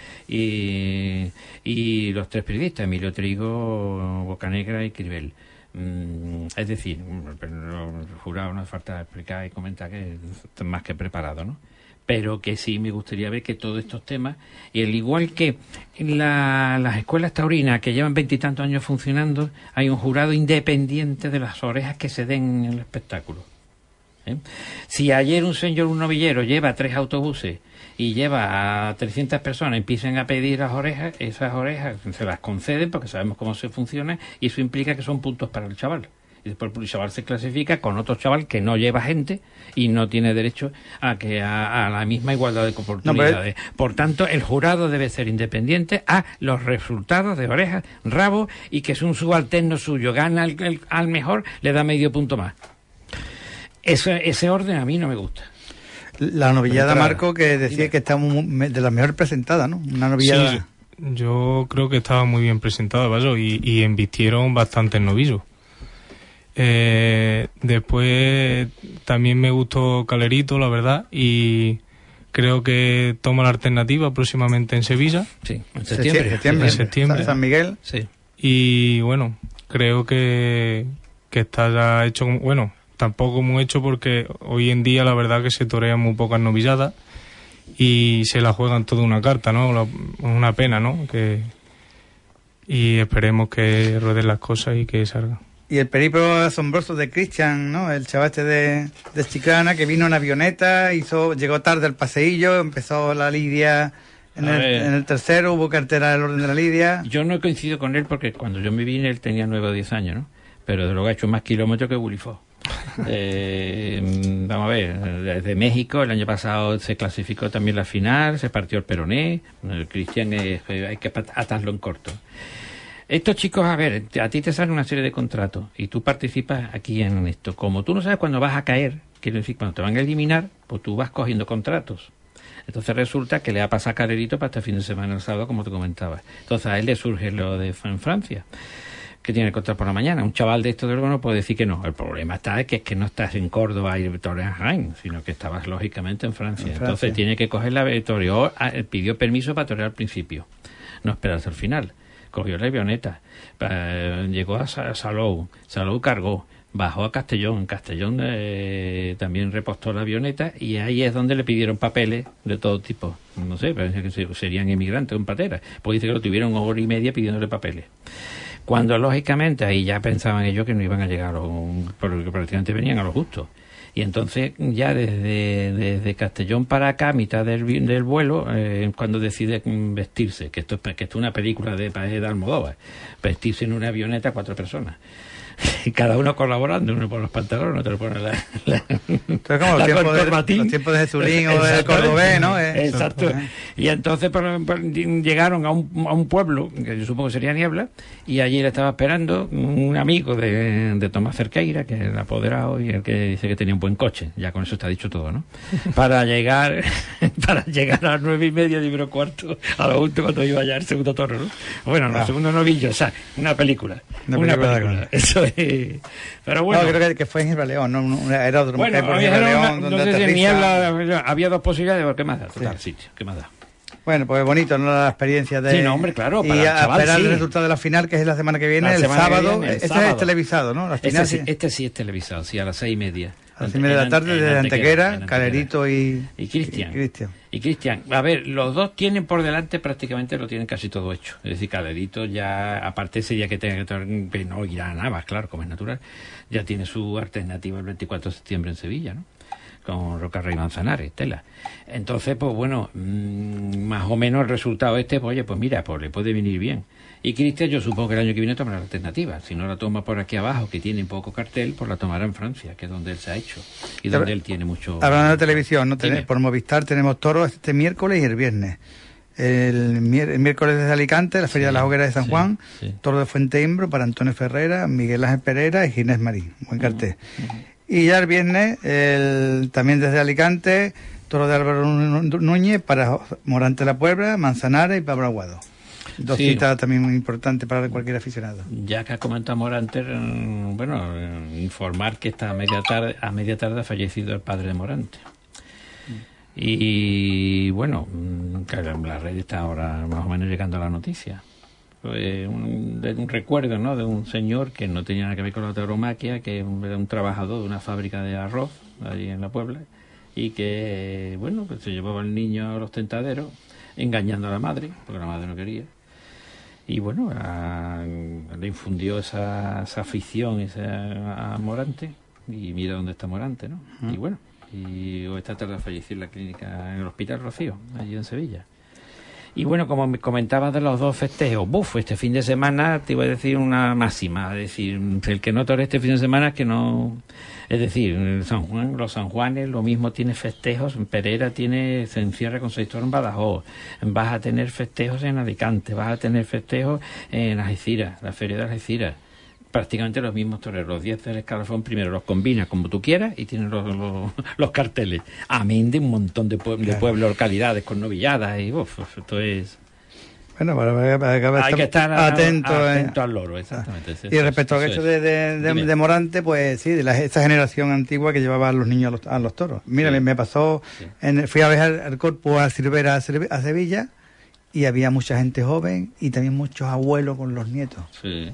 y los tres periodistas, Emilio Trigo, Bocanegra y Cribel. Es decir, el jurado no hace falta explicar y comentar que es más que preparado, ¿no? Pero que sí me gustaría ver que todos estos temas, y al igual que en las escuelas taurinas que llevan 20 y tantos años funcionando, hay un jurado independiente de las orejas que se den en el espectáculo. ¿eh? Si ayer un novillero lleva 3 autobuses y lleva a 300 personas, empiezan a pedir las orejas, esas orejas se las conceden porque sabemos cómo se funciona, y eso implica que son puntos para el chaval. Y después el chaval se clasifica con otro chaval que no lleva gente y no tiene derecho a la misma igualdad de oportunidades. Por tanto, el jurado debe ser independiente a los resultados de orejas, rabo, y que es un subalterno suyo gana al mejor, le da medio punto más. Ese orden a mí no me gusta. La novillada, Marco, que decía que está de las mejores presentadas, ¿no? Una novillada. Sí, yo creo que estaba muy bien presentada, vaya, y embistieron bastantes novillos. Después también me gustó Calerito, la verdad, y creo que toma la alternativa próximamente en Sevilla. Sí, en septiembre. En septiembre. San Miguel. Sí. Y bueno, creo que está ya hecho, bueno, tampoco muy hecho, porque hoy en día la verdad que se torean muy pocas novilladas y se la juegan toda una carta, ¿no? Una pena, ¿no? Y esperemos que rueden las cosas y que salgan. Y el periplo asombroso de Cristian, ¿no? El chaval de Chiclana, que vino en avioneta, llegó tarde al paseillo, empezó la lidia en el tercero, hubo cartera del orden de la lidia. Yo no he coincidido con él porque cuando yo me vine él tenía 9 o 10 años, ¿no? Pero de luego ha hecho más kilómetros que Bulifó. Vamos a ver, desde México el año pasado se clasificó también la final, se partió el peroné. El Cristian hay que atarlo en corto. Estos chicos, a ver, a ti te sale una serie de contratos y tú participas aquí en esto. Como tú no sabes cuándo vas a caer, quiero decir, cuando te van a eliminar, pues tú vas cogiendo contratos. Entonces resulta que le ha pasado a Calerito para este fin de semana, el sábado, como te comentaba. Entonces a él le surge lo de en Francia, que tiene que contrato por la mañana. Un chaval de esto de luego no puede decir que no. El problema es que no estás en Córdoba y Torreón, sino que estabas lógicamente en Francia. Entonces tiene que coger la toreó, pidió permiso para torear al principio, no esperar hasta el final. Cogió la avioneta, llegó a Salou cargó, bajó a Castellón, en Castellón también repostó la avioneta, y ahí es donde le pidieron papeles de todo tipo. No sé, parece que serían inmigrantes, un patera. Pues dice que lo tuvieron 1 hora y media pidiéndole papeles. Cuando lógicamente ahí ya pensaban ellos que no iban a llegar, porque prácticamente venían a lo justo. Y entonces ya desde Castellón para acá, a mitad del vuelo, cuando decide vestirse, que esto es una película de Almodóvar, vestirse en una avioneta 4 personas. Y cada uno colaborando, uno por los pantalones, otro por la como los tiempos de Jesulín o del Cordobés, ¿no? Exacto. Y entonces llegaron a un pueblo, que yo supongo que sería Niebla, y allí le estaba esperando un amigo de Tomás Cerqueira, que es el apoderado y el que dice que tenía un buen coche. Ya con eso está dicho todo, ¿no? Para llegar a las 9:30, 10:15, a lo último cuando iba ya el segundo toro, ¿no? Bueno, el segundo novillo, o sea, una película. Una película. Eso es. Pero bueno. No, creo que fue en Gibraleón, ¿no? Era otro Gibraleón, no sé si en Niebla había 2 posibilidades, pero ¿qué más da? Total, sitio, ¿qué más da? Bueno, pues bonito, ¿no? La experiencia de... Sí, no, hombre, claro. Y a esperar el resultado de la final, que es la semana que viene, el sábado. Este es televisado, ¿no? La final, este sí es televisado, sí, a las 6:30. A las 6:30 de la tarde, desde Antequera, Calerito y Cristian. A ver, los dos tienen por delante, prácticamente lo tienen casi todo hecho. Es decir, Calerito ya, aparte ese día que tenga que no irá a Navas, claro, como es natural, ya tiene su alternativa el 24 de septiembre en Sevilla, ¿no? Con Rocarrey Manzanares, tela. Entonces, pues bueno, más o menos el resultado pues oye, pues mira, pues le puede venir bien. Y Cristian, yo supongo que el año que viene tomará la alternativa. Si no la toma por aquí abajo, que tiene poco cartel, pues la tomará en Francia, que es donde él se ha hecho y donde él tiene mucho... Hablando de televisión, ¿no? Por Movistar tenemos toros este miércoles y el viernes. El miércoles desde Alicante, la Feria de las Hogueras de San Juan, toro de Fuenteimbro para Antonio Ferrera, Miguel Ángel Pereira y Ginés Marín. Buen cartel. Y ya el viernes, también desde Alicante, toro de Álvaro Núñez para Morante la Puebla, Manzanares y Pablo Aguado. 2 citas también muy importantes para cualquier aficionado. Ya que ha comentado Morante, informar que a media tarde ha fallecido el padre de Morante. Y bueno, la red está ahora más o menos llegando a la noticia. Un recuerdo, ¿no?, de un señor que no tenía nada que ver con la tauromaquia, que era un trabajador de una fábrica de arroz allí en la Puebla, y que, bueno, pues se llevaba al niño a los tentaderos, engañando a la madre, porque la madre no quería. Y bueno, le infundió esa afición a Morante, y mira dónde está Morante, ¿no? Y bueno, y esta tarde falleció en la clínica, en el Hospital Rocío, allí en Sevilla. Y bueno, como me comentabas de los dos festejos, este fin de semana te iba a decir una máxima, es decir, el que no tore este fin de semana es que no... Es decir, el San Juan, los San Juanes, lo mismo tiene festejos, en Perera se encierra con 6 toros en Badajoz, vas a tener festejos en Alicante, vas a tener festejos en Algeciras, la Feria de Algeciras. Prácticamente los mismos toreros, los 10 del escalafón, primero los combinas como tú quieras y tienes los carteles. Amén de un montón de pueblos, localidades con novilladas y esto es... Bueno, hay que estar atento al loro, exactamente. Y respecto al hecho de Morante, pues sí, de esta generación antigua que llevaba a los niños a los toros. Mira, me pasó, fui a ver al Corpus a Cervera a Sevilla y había mucha gente joven y también muchos abuelos con los nietos. Sí.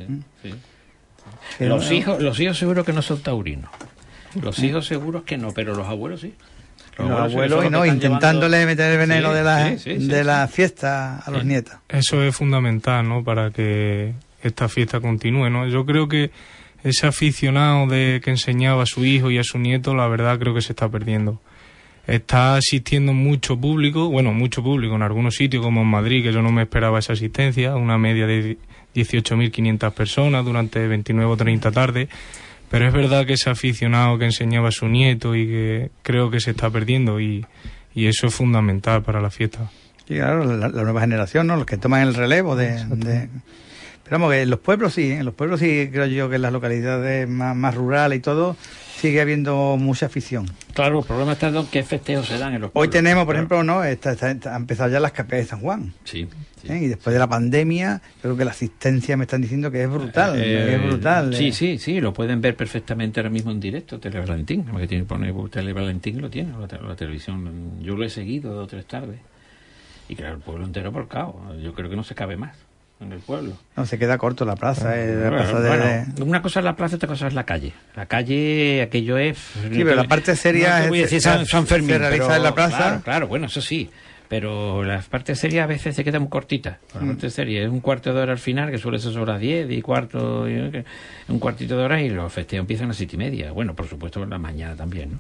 Los hijos seguro que no son taurinos. Los hijos seguros que no, pero los abuelos sí. Los abuelos y no, intentándole meter el veneno de la fiesta a los nietos. Eso es fundamental, ¿no? Para que esta fiesta continúe, ¿no? Yo creo que ese aficionado que enseñaba a su hijo y a su nieto, la verdad creo que se está perdiendo. Está asistiendo mucho público en algunos sitios como en Madrid, que yo no me esperaba esa asistencia, una media de 18.500 personas durante 29 o 30 tardes. Pero es verdad que ese aficionado que enseñaba a su nieto y que creo que se está perdiendo y eso es fundamental para la fiesta. Sí, claro, la nueva generación, ¿no? Los que toman el relevo Pero vamos, que en los pueblos sí creo yo que en las localidades más rurales y todo sigue habiendo mucha afición. Claro, el problema está en qué festejos se dan en los pueblos. Hoy tenemos, por ejemplo, ¿no? Han empezado ya las capeas de San Juan. Sí. Y después de la pandemia, creo que la asistencia me están diciendo que es brutal. Es brutal. Sí, lo pueden ver perfectamente ahora mismo en directo, Tele Valentín. Lo que tiene que poner Tele Valentín lo tiene, la televisión. Yo lo he seguido 2 o 3 tardes. Y claro, el pueblo entero por caos. Yo creo que no se cabe más en el pueblo. No, se queda corto la plaza. Una cosa es la plaza, otra cosa es la calle. La calle, aquello es... Sí, pero la parte seria San Fermín, se realiza en la plaza. Claro, bueno, eso sí. Pero la parte seria a veces se queda muy cortita. La parte seria es un cuarto de hora al final, que suele ser sobre las 10 y cuarto, un cuartito de hora, y los festejos empiezan a las 7:30. Bueno, por supuesto, en la mañana también, ¿no?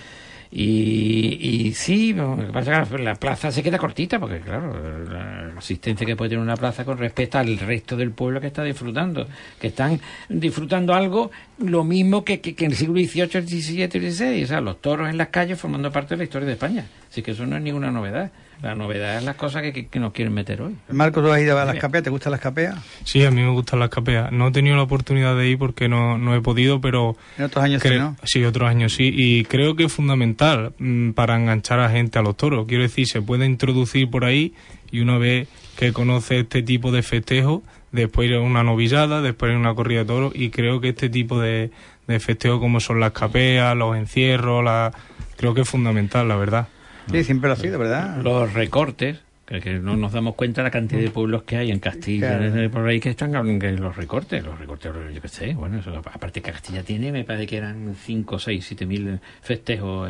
Y sí, lo que pasa es que la plaza se queda cortita, porque claro, la asistencia que puede tener una plaza con respecto al resto del pueblo que está disfrutando, que están disfrutando algo lo mismo que en el siglo XVIII, el XVII, el XVI, o sea, los toros en las calles formando parte de la historia de España. Así que eso no es ninguna novedad. La novedad es las cosas que nos quieren meter hoy. Marco, ¿tú has ido a las capeas? ¿Te gustan las capeas? Sí, a mí me gustan las capeas. No he tenido la oportunidad de ir porque no he podido, pero... En otros años sí, ¿no? Sí, otros años sí. Y creo que es fundamental para enganchar a gente a los toros. Quiero decir, se puede introducir por ahí y una vez que conoce este tipo de festejo, después ir a una novillada, después ir a una corrida de toros, y creo que este tipo de festejo como son las capeas, los encierros, creo que es fundamental, la verdad. Sí, siempre lo ha sido, ¿verdad? Los recortes, que no nos damos cuenta de la cantidad de pueblos que hay en Castilla, claro, por ahí que están, que los recortes, yo qué sé, bueno, eso, aparte que Castilla tiene, me parece que eran 5, 6, 7.000 festejos,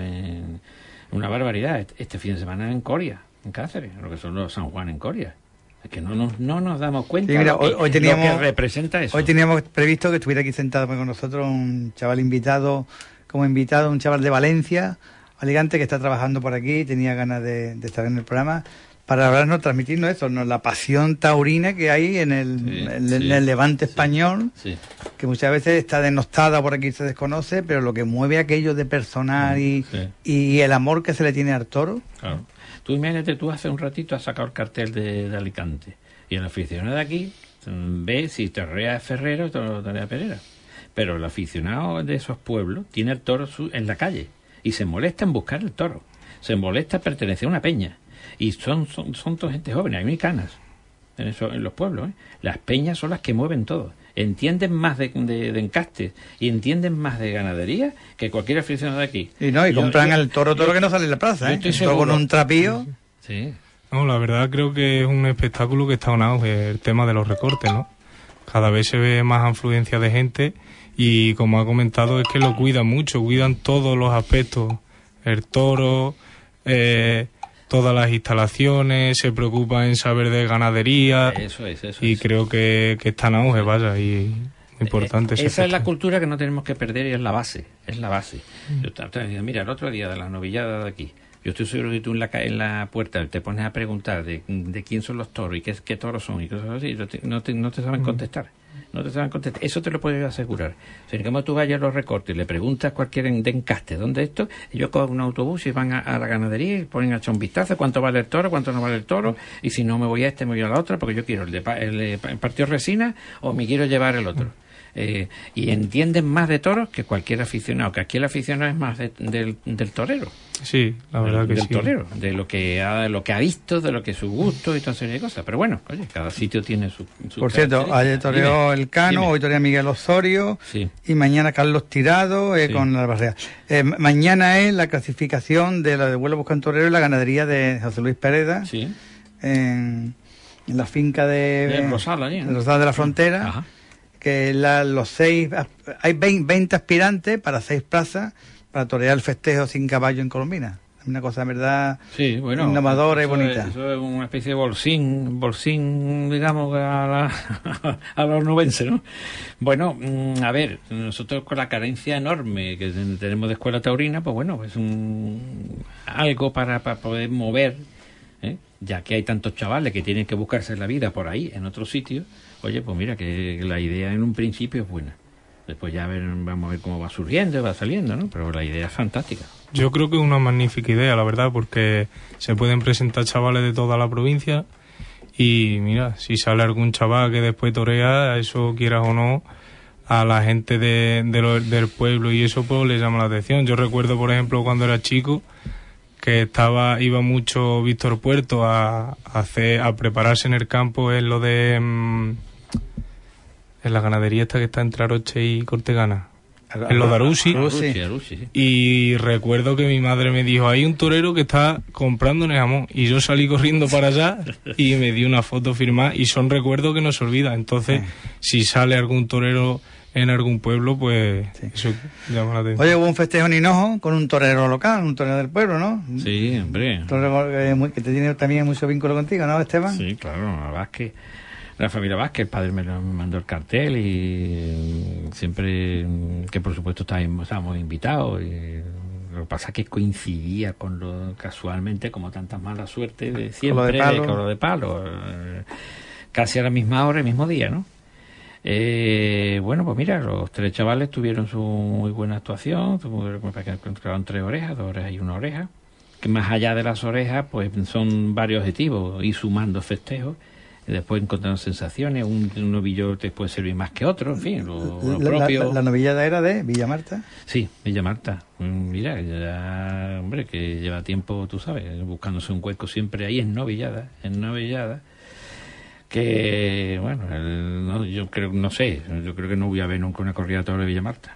una barbaridad. Este fin de semana en Coria, en Cáceres, lo que son los San Juan en Coria. Es que no nos damos cuenta, sí, mira, hoy teníamos, lo que representa eso. Hoy teníamos previsto que estuviera aquí sentado con nosotros un chaval invitado, un chaval de Valencia, Alicante, que está trabajando por aquí, tenía ganas de estar en el programa para hablarnos, transmitirnos eso, la pasión taurina que hay en el levante español, que muchas veces está denostada, por aquí se desconoce, pero lo que mueve aquello de personal y el amor que se le tiene al toro. Claro. Tú imagínate, tú hace un ratito has sacado el cartel de Alicante y el aficionado de aquí ve si torrea Ferrero o torrea Perera, pero el aficionado de esos pueblos tiene el toro en la calle y se molesta en buscar el toro, se molesta en pertenecer a una peña, y son toda gente joven, hay muy canas en los pueblos, ¿eh? Las peñas son las que mueven todo, entienden más de encastes y entienden más de ganadería que cualquier aficionado de aquí. Y compran el toro que no sale en la plaza, ¿eh? Todo con un trapío. Sí. No, la verdad creo que es un espectáculo que está en auge, el tema de los recortes, ¿no? Cada vez se ve más afluencia de gente. Y como ha comentado, es que lo cuidan mucho, cuidan todos los aspectos, el toro, todas las instalaciones, se preocupan en saber de ganadería. Eso y creo que está en auge, vaya, y importante. Esa es la cultura que no tenemos que perder y es la base. Mira, el otro día de las novilladas de aquí, yo estoy seguro que tú en la puerta te pones a preguntar de quién son los toros y qué toros son y cosas así, no te saben contestar. No te saben contestar. Eso te lo puedo asegurar. O sea, como tú vayas a los recortes y le preguntas a cualquiera de encaste, ¿dónde esto? Ellos cogen un autobús y van a la ganadería y ponen a echar un vistazo, cuánto vale el toro, cuánto no vale el toro, y si no me voy a me voy a la otra, porque yo quiero el partido resina o me quiero llevar el otro. Y entienden más de toros que cualquier aficionado, que aquí el aficionado es más del torero. Sí, la verdad que del sí. Torero, de lo que ha visto, de lo que es su gusto y toda serie de cosas. Pero bueno, oye, cada sitio tiene su Por cierto, ayer toreó el Cano, hoy torea Miguel Osorio, sí. Y mañana Carlos Tirado sí. con la barrea. Mañana es la clasificación de la de Vuelo Buscan Torero y la ganadería de José Luis Pereda, sí. en la finca de Rosal, allí, ¿no? de Rosal de la Frontera. Ajá. Que los 6, hay 20 aspirantes para 6 plazas para torear el festejo sin caballo en Colombina. Es una cosa, en verdad, sí, bueno, innovadora y bonita. Eso es una especie de bolsín, digamos, a los onubenses, ¿no? Bueno, a ver, nosotros con la carencia enorme que tenemos de escuela taurina, pues bueno, es algo para poder mover, ya que hay tantos chavales que tienen que buscarse la vida por ahí, en otros sitios. Oye, pues mira, que la idea en un principio es buena. Después ya vamos a ver cómo va surgiendo y va saliendo, ¿no? Pero la idea es fantástica. Yo creo que es una magnífica idea, la verdad, porque se pueden presentar chavales de toda la provincia y mira, si sale algún chaval que después torea, eso quieras o no, a la gente del pueblo y eso pues le llama la atención. Yo recuerdo, por ejemplo, cuando era chico, que iba mucho Víctor Puerto a prepararse en el campo en lo de en la ganadería esta que está entre Aroche y Cortegana, en lo de Arusi. Sí. Y recuerdo que mi madre me dijo, hay un torero que está comprando en el jamón, y yo salí corriendo para allá y me di una foto firmada, y son recuerdos que no se olvidan. Entonces, si sale algún torero en algún pueblo, pues eso llama la atención. Oye, hubo un festejo en Hinojo con un torero local, un torero del pueblo, ¿no? Sí, hombre. Un torero que te tiene también mucho vínculo contigo, ¿no, Esteban? Sí, claro, Vázquez. La familia Vázquez, el padre me mandó el cartel y siempre que por supuesto estábamos invitados. Y lo que pasa es que coincidía casualmente, como tantas malas suertes de siempre, con lo de palo. Casi a la misma hora, el mismo día, ¿no? Bueno, pues mira, los 3 chavales tuvieron su muy buena actuación, encontraron 3 orejas, 2 orejas y 1 oreja, que más allá de las orejas, pues son varios objetivos, ir sumando festejos, y después encontrando sensaciones, un novillo te puede servir más que otro, en fin, lo propio. La novillada era de Villa Marta. Sí, Villa Marta. Mira, ya, hombre, que lleva tiempo, tú sabes, buscándose un hueco siempre ahí en novillada, que bueno, yo creo que no voy a ver nunca una corrida de toros de Villa Marta.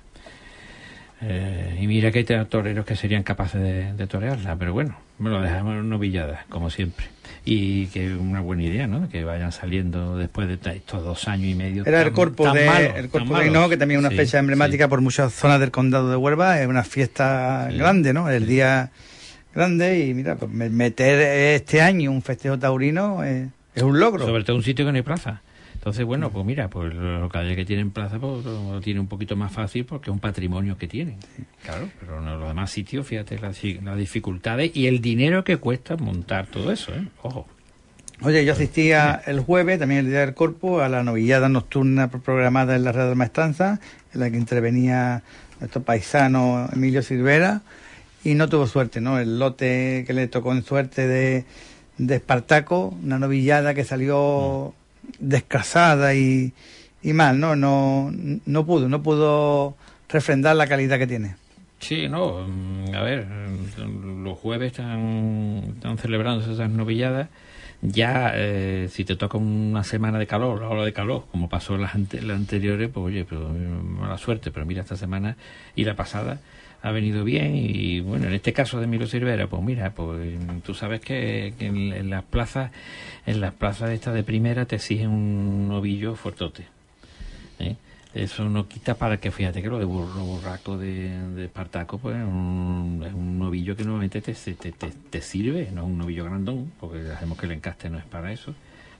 Y mira que hay toreros que serían capaces de torearla, pero bueno, me lo dejamos en novilladas, como siempre. Y que es una buena idea, ¿no? Que vayan saliendo después de estos 2 años y medio. Era el cuerpo de Hinojo, que también es una fecha emblemática por muchas zonas del condado de Huelva, es una fiesta grande, ¿no? El día grande, y mira, pues meter este año un festejo taurino es un logro. Sobre todo un sitio que no hay plaza. Entonces, bueno, pues mira, pues los locales que tienen plaza pues lo tienen un poquito más fácil porque es un patrimonio que tienen. Claro, pero en los demás sitios, fíjate las dificultades y el dinero que cuesta montar todo eso, ¿eh? Ojo. Oye, yo asistía el jueves, también el día del Corpus, a la novillada nocturna programada en la Real de Maestranza, en la que intervenía nuestro paisano Emilio Silvera, y no tuvo suerte, ¿no? El lote que le tocó en suerte de Espartaco, una novillada que salió descasada y mal, ¿no? No pudo refrendar la calidad que tiene. Sí, no, a ver, los jueves están celebrando esas novilladas. Ya, si te toca una semana de calor, la ola de calor, como pasó en las anteriores, pues oye, pero mala suerte, pero mira, esta semana y la pasada ha venido bien. Y bueno, en este caso de Emilio Silvera, pues mira, pues tú sabes que en las plazas estas de primera te exigen un novillo fuertote, ¿eh? Eso no quita para que, fíjate que lo de Burraco de Espartaco, pues es un novillo que normalmente te sirve, no es un novillo grandón, porque sabemos que el encaste no es para eso,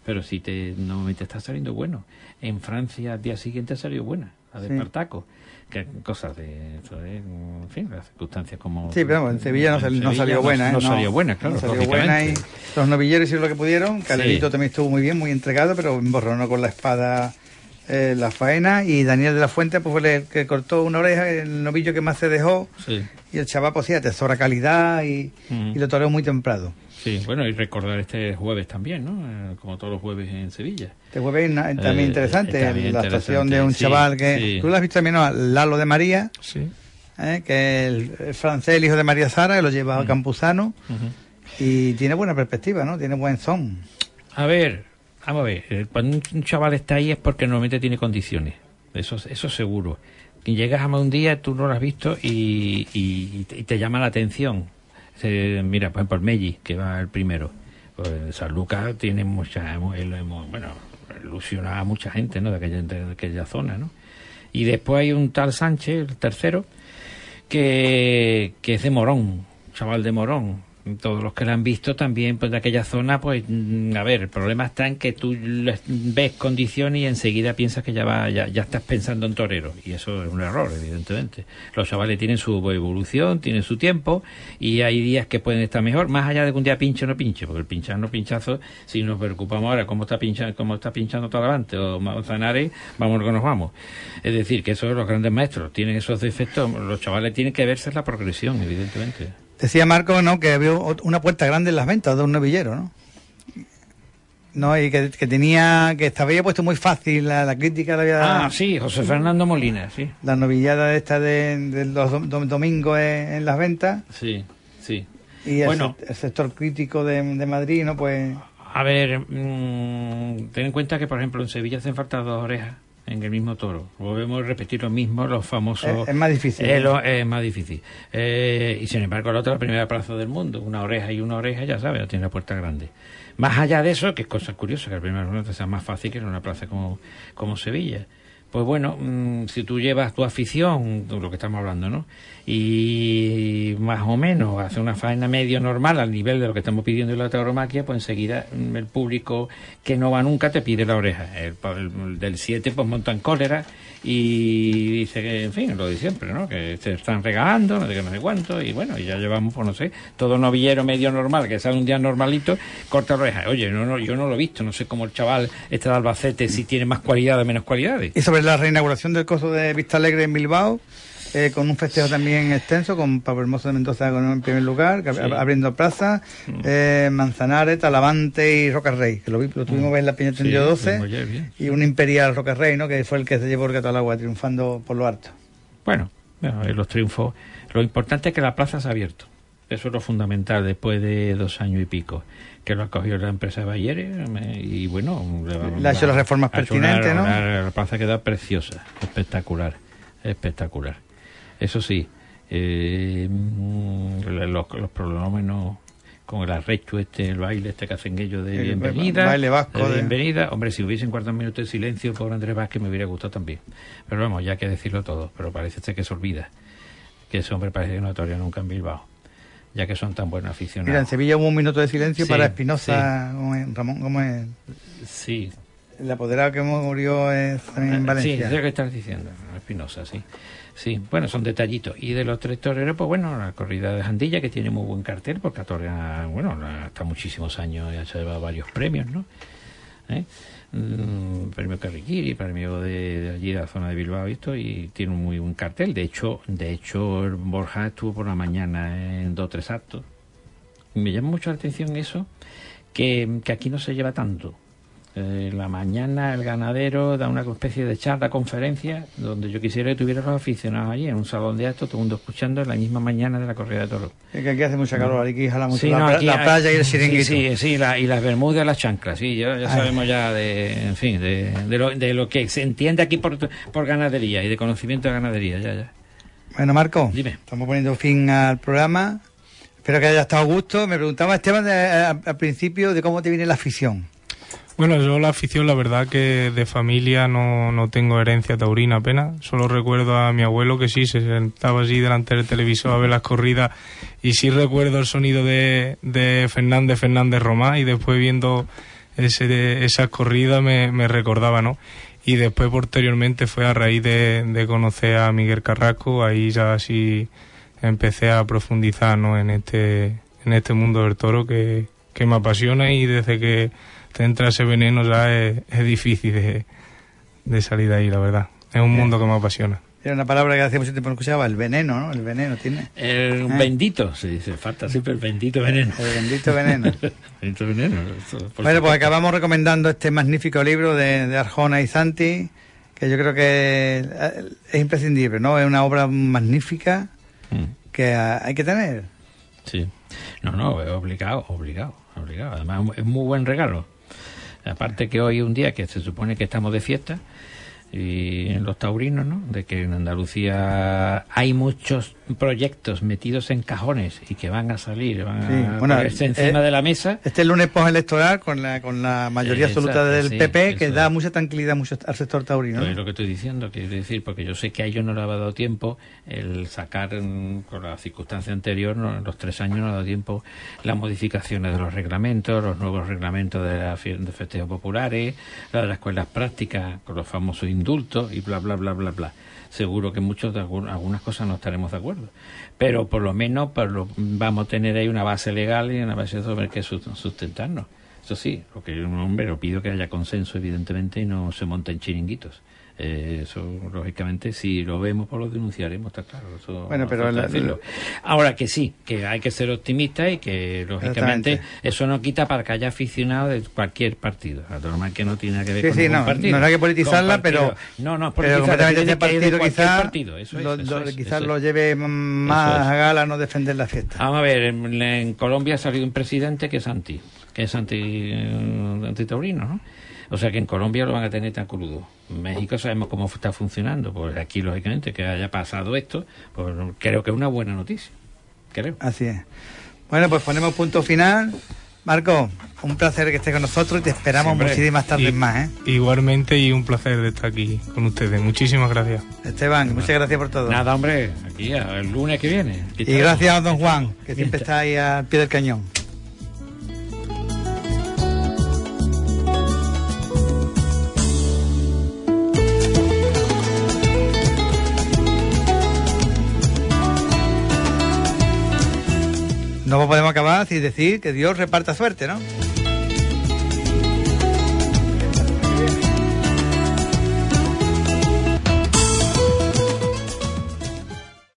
pero sí normalmente está saliendo bueno. En Francia al día siguiente ha salido buena, la de Espartaco. Que cosas de eso, en fin, las circunstancias como... Sí, pero en Sevilla no salió buena, ¿eh? No salió buena, claro, no salió buena, y los novilleros hicieron lo que pudieron. Calerito también estuvo muy bien, muy entregado, pero emborronó con la espada la faena, y Daniel de la Fuente pues fue el que cortó una oreja, el novillo que más se dejó, y el chaval pues sí, atesora calidad y lo toreó muy temprano. Sí, bueno, y recordar este jueves también, ¿no? Como todos los jueves en Sevilla. Este jueves también interesante, la actuación de un chaval que... ¿Tú lo has visto también, no? Lalo de María, que el francés, el hijo de María Sara, que lo lleva a Campuzano, y tiene buena perspectiva, ¿no? Tiene buen son. A ver, vamos a ver, cuando un chaval está ahí es porque normalmente tiene condiciones, eso seguro. Llegas a un día, tú no lo has visto y te llama la atención. Mira, por ejemplo, el Melli, que va el primero. Pues San Lucas tiene ilusionado a mucha gente, ¿no? De aquella zona, ¿no? Y después hay un tal Sánchez, el tercero, que es de Morón, chaval de Morón. Todos los que lo han visto también, pues de aquella zona, pues a ver, el problema está en que tú ves condiciones y enseguida piensas que ya estás pensando en torero, y eso es un error, evidentemente. Los chavales tienen su evolución, tienen su tiempo, y hay días que pueden estar mejor, más allá de que un día pinche o no pinche, porque el pinchazo, si nos preocupamos ahora cómo está pinchando Talavante o Manzanares, vamos que nos vamos. Es decir, que esos los grandes maestros tienen esos defectos, los chavales tienen que verse la progresión, evidentemente. Decía Marco, ¿no?, que había una puerta grande en las ventas de un novillero, ¿no? No, y que estaba puesto muy fácil la crítica. Sí, José Fernando Molina, sí. La novillada esta de los domingos en las ventas. Sí. Y el sector crítico de Madrid, ¿no? Pues... A ver, ten en cuenta que, por ejemplo, en Sevilla hacen falta 2 orejas en el mismo toro. Volvemos a repetir lo mismo, los famosos... Es más difícil. Es más difícil. Y sin embargo, la otra, la primera plaza del mundo, una oreja, ya sabes, ya tiene la puerta grande. Más allá de eso, que es cosa curiosa, que la primera plaza sea más fácil que en una plaza como Sevilla. Pues bueno, si tú llevas tu afición, lo que estamos hablando, ¿no? Y más o menos hace una faena medio normal al nivel de lo que estamos pidiendo en la tauromaquia, pues enseguida el público que no va nunca te pide la oreja. El del 7 pues monta en cólera y dice que, en fin, lo de siempre, ¿no? Que se están regalando, no sé cuánto, y bueno, y ya llevamos, pues no sé, todo novillero medio normal, que sale un día normalito, corta la oreja. Oye, yo no lo he visto, no sé cómo el chaval este de Albacete, si tiene más cualidades o menos cualidades. Y sobre la reinauguración del coso de Vista Alegre en Bilbao, con un festejo también extenso, con Pablo Hermoso de Mendoza en primer lugar, abriendo plaza, Manzanares, Talavante y Roca Rey, que lo tuvimos en la Peña Tendido 12, y un Imperial Roca Rey, ¿no?, que fue el que se llevó el gato al agua, triunfando por lo alto. Bueno, los triunfos, lo importante es que la plaza se ha abierto. Eso es lo fundamental, después de 2 años y pico, que lo ha cogido la empresa de Bayeres, y bueno... Le ha hecho las reformas pertinentes, ¿no? La plaza queda preciosa, espectacular. Eso sí, los pronombres con el arrecho el baile que hacen ellos de bienvenida, baile vasco de bienvenida, hombre, si hubiesen 40 minutos de silencio por Andrés Vázquez me hubiera gustado también, pero vamos, ya hay que decirlo todo, pero parece que se olvida que ese hombre parece que no ha toreado nunca en Bilbao, ya que son tan buenos aficionados. Mira, en Sevilla hubo un minuto de silencio para Espinosa, Ramón, ¿cómo es? Sí. El apoderado que murió también en Valencia. Sí, es lo que estás diciendo, Espinosa, sí. Sí, bueno, son detallitos. Y de los 3 toreros, pues bueno, la corrida de Jandilla, que tiene muy buen cartel, porque torea, bueno, hasta muchísimos años ya se lleva varios premios, ¿no? Premio Carriquiri, premio de allí de la zona de Bilbao, y tiene un muy buen cartel. De hecho, el Borja estuvo por la mañana en 2 o 3 actos. Me llama mucho la atención eso, que aquí no se lleva tanto. La mañana el ganadero da una especie de charla, conferencia, donde yo quisiera que tuviera los aficionados allí, en un salón de actos, todo el mundo escuchando en la misma mañana de la corrida de toros. Es que aquí hace mucha calor, aquí jala mucho la playa y el chiringuito. Sí, y las bermudas y las chanclas, sí, ya sabemos ya de lo que se entiende aquí por ganadería y de conocimiento de ganadería, ya. Bueno, Marco, dime. Estamos poniendo fin al programa, espero que haya estado a gusto. Me preguntaba Esteban al principio de cómo te viene la afición. Bueno, yo la afición, la verdad que de familia no tengo herencia taurina apenas. Solo recuerdo a mi abuelo que sí, se sentaba así delante del televisor a ver las corridas, y sí recuerdo el sonido de Fernández Romá, y después viendo esas corridas me recordaba, ¿no? Y después, posteriormente, fue a raíz de conocer a Miguel Carrasco, ahí ya sí empecé a profundizar, ¿no? en este mundo del toro que me apasiona, y desde que te entra ese veneno ya es difícil de salir de ahí, la verdad. Es un mundo que me apasiona. Era una palabra que hace mucho tiempo no escuchaba, el veneno, ¿no? El veneno tiene. El bendito, se dice, falta siempre el bendito veneno. El bendito veneno. Bendito veneno. Bueno, pues acabamos recomendando este magnífico libro de Arjona y Santi, que yo creo que es imprescindible, ¿no? Es una obra magnífica que hay que tener. Sí. No, es obligado. Además, es muy buen regalo. Aparte que hoy es un día que se supone que estamos de fiesta, y en los taurinos, ¿no? De que en Andalucía hay muchos proyectos metidos en cajones y que van a salir, a ponerse encima de la mesa. Este lunes postelectoral con la mayoría absoluta del PP, que da mucha tranquilidad al sector taurino, ¿no? Es lo que estoy diciendo, quiero decir, porque yo sé que a ellos no les ha dado tiempo el sacar, con la circunstancia anterior, en los 3 años no ha dado tiempo las modificaciones de los reglamentos, los nuevos reglamentos de festejos populares, la de las escuelas prácticas, con los famosos indultos y bla, bla, bla, bla, bla. Seguro que muchos de algunas cosas no estaremos de acuerdo, pero por lo menos vamos a tener ahí una base legal y una base sobre que sustentarnos. Eso sí, lo pido que haya consenso, evidentemente, y no se monten chiringuitos. Eso, lógicamente, si lo vemos, pues lo denunciaremos, está claro. Eso, bueno, pero ahora que sí, que hay que ser optimista y que, lógicamente, eso no quita para que haya aficionados de cualquier partido. La normal que no tiene que ver con ningún partido. No hay que politizarla, pero completamente este partido quizás lo lleve más a gala no defender la fiesta. Vamos a ver, en Colombia ha salido un presidente que es antitaurino, ¿no? O sea que en Colombia lo van a tener tan crudo. En México sabemos cómo está funcionando. Pues aquí, lógicamente, que haya pasado esto, pues creo que es una buena noticia. Creo. Así es. Bueno, pues ponemos punto final. Marco, un placer que estés con nosotros y te esperamos muchísimas tardes más, ¿eh? Igualmente, y un placer de estar aquí con ustedes. Muchísimas gracias. Esteban, muchas gracias por todo. Nada, hombre, aquí el lunes que viene. Y gracias a don Juan, que siempre está ahí al pie del cañón. No podemos acabar sin decir que Dios reparta suerte, ¿no?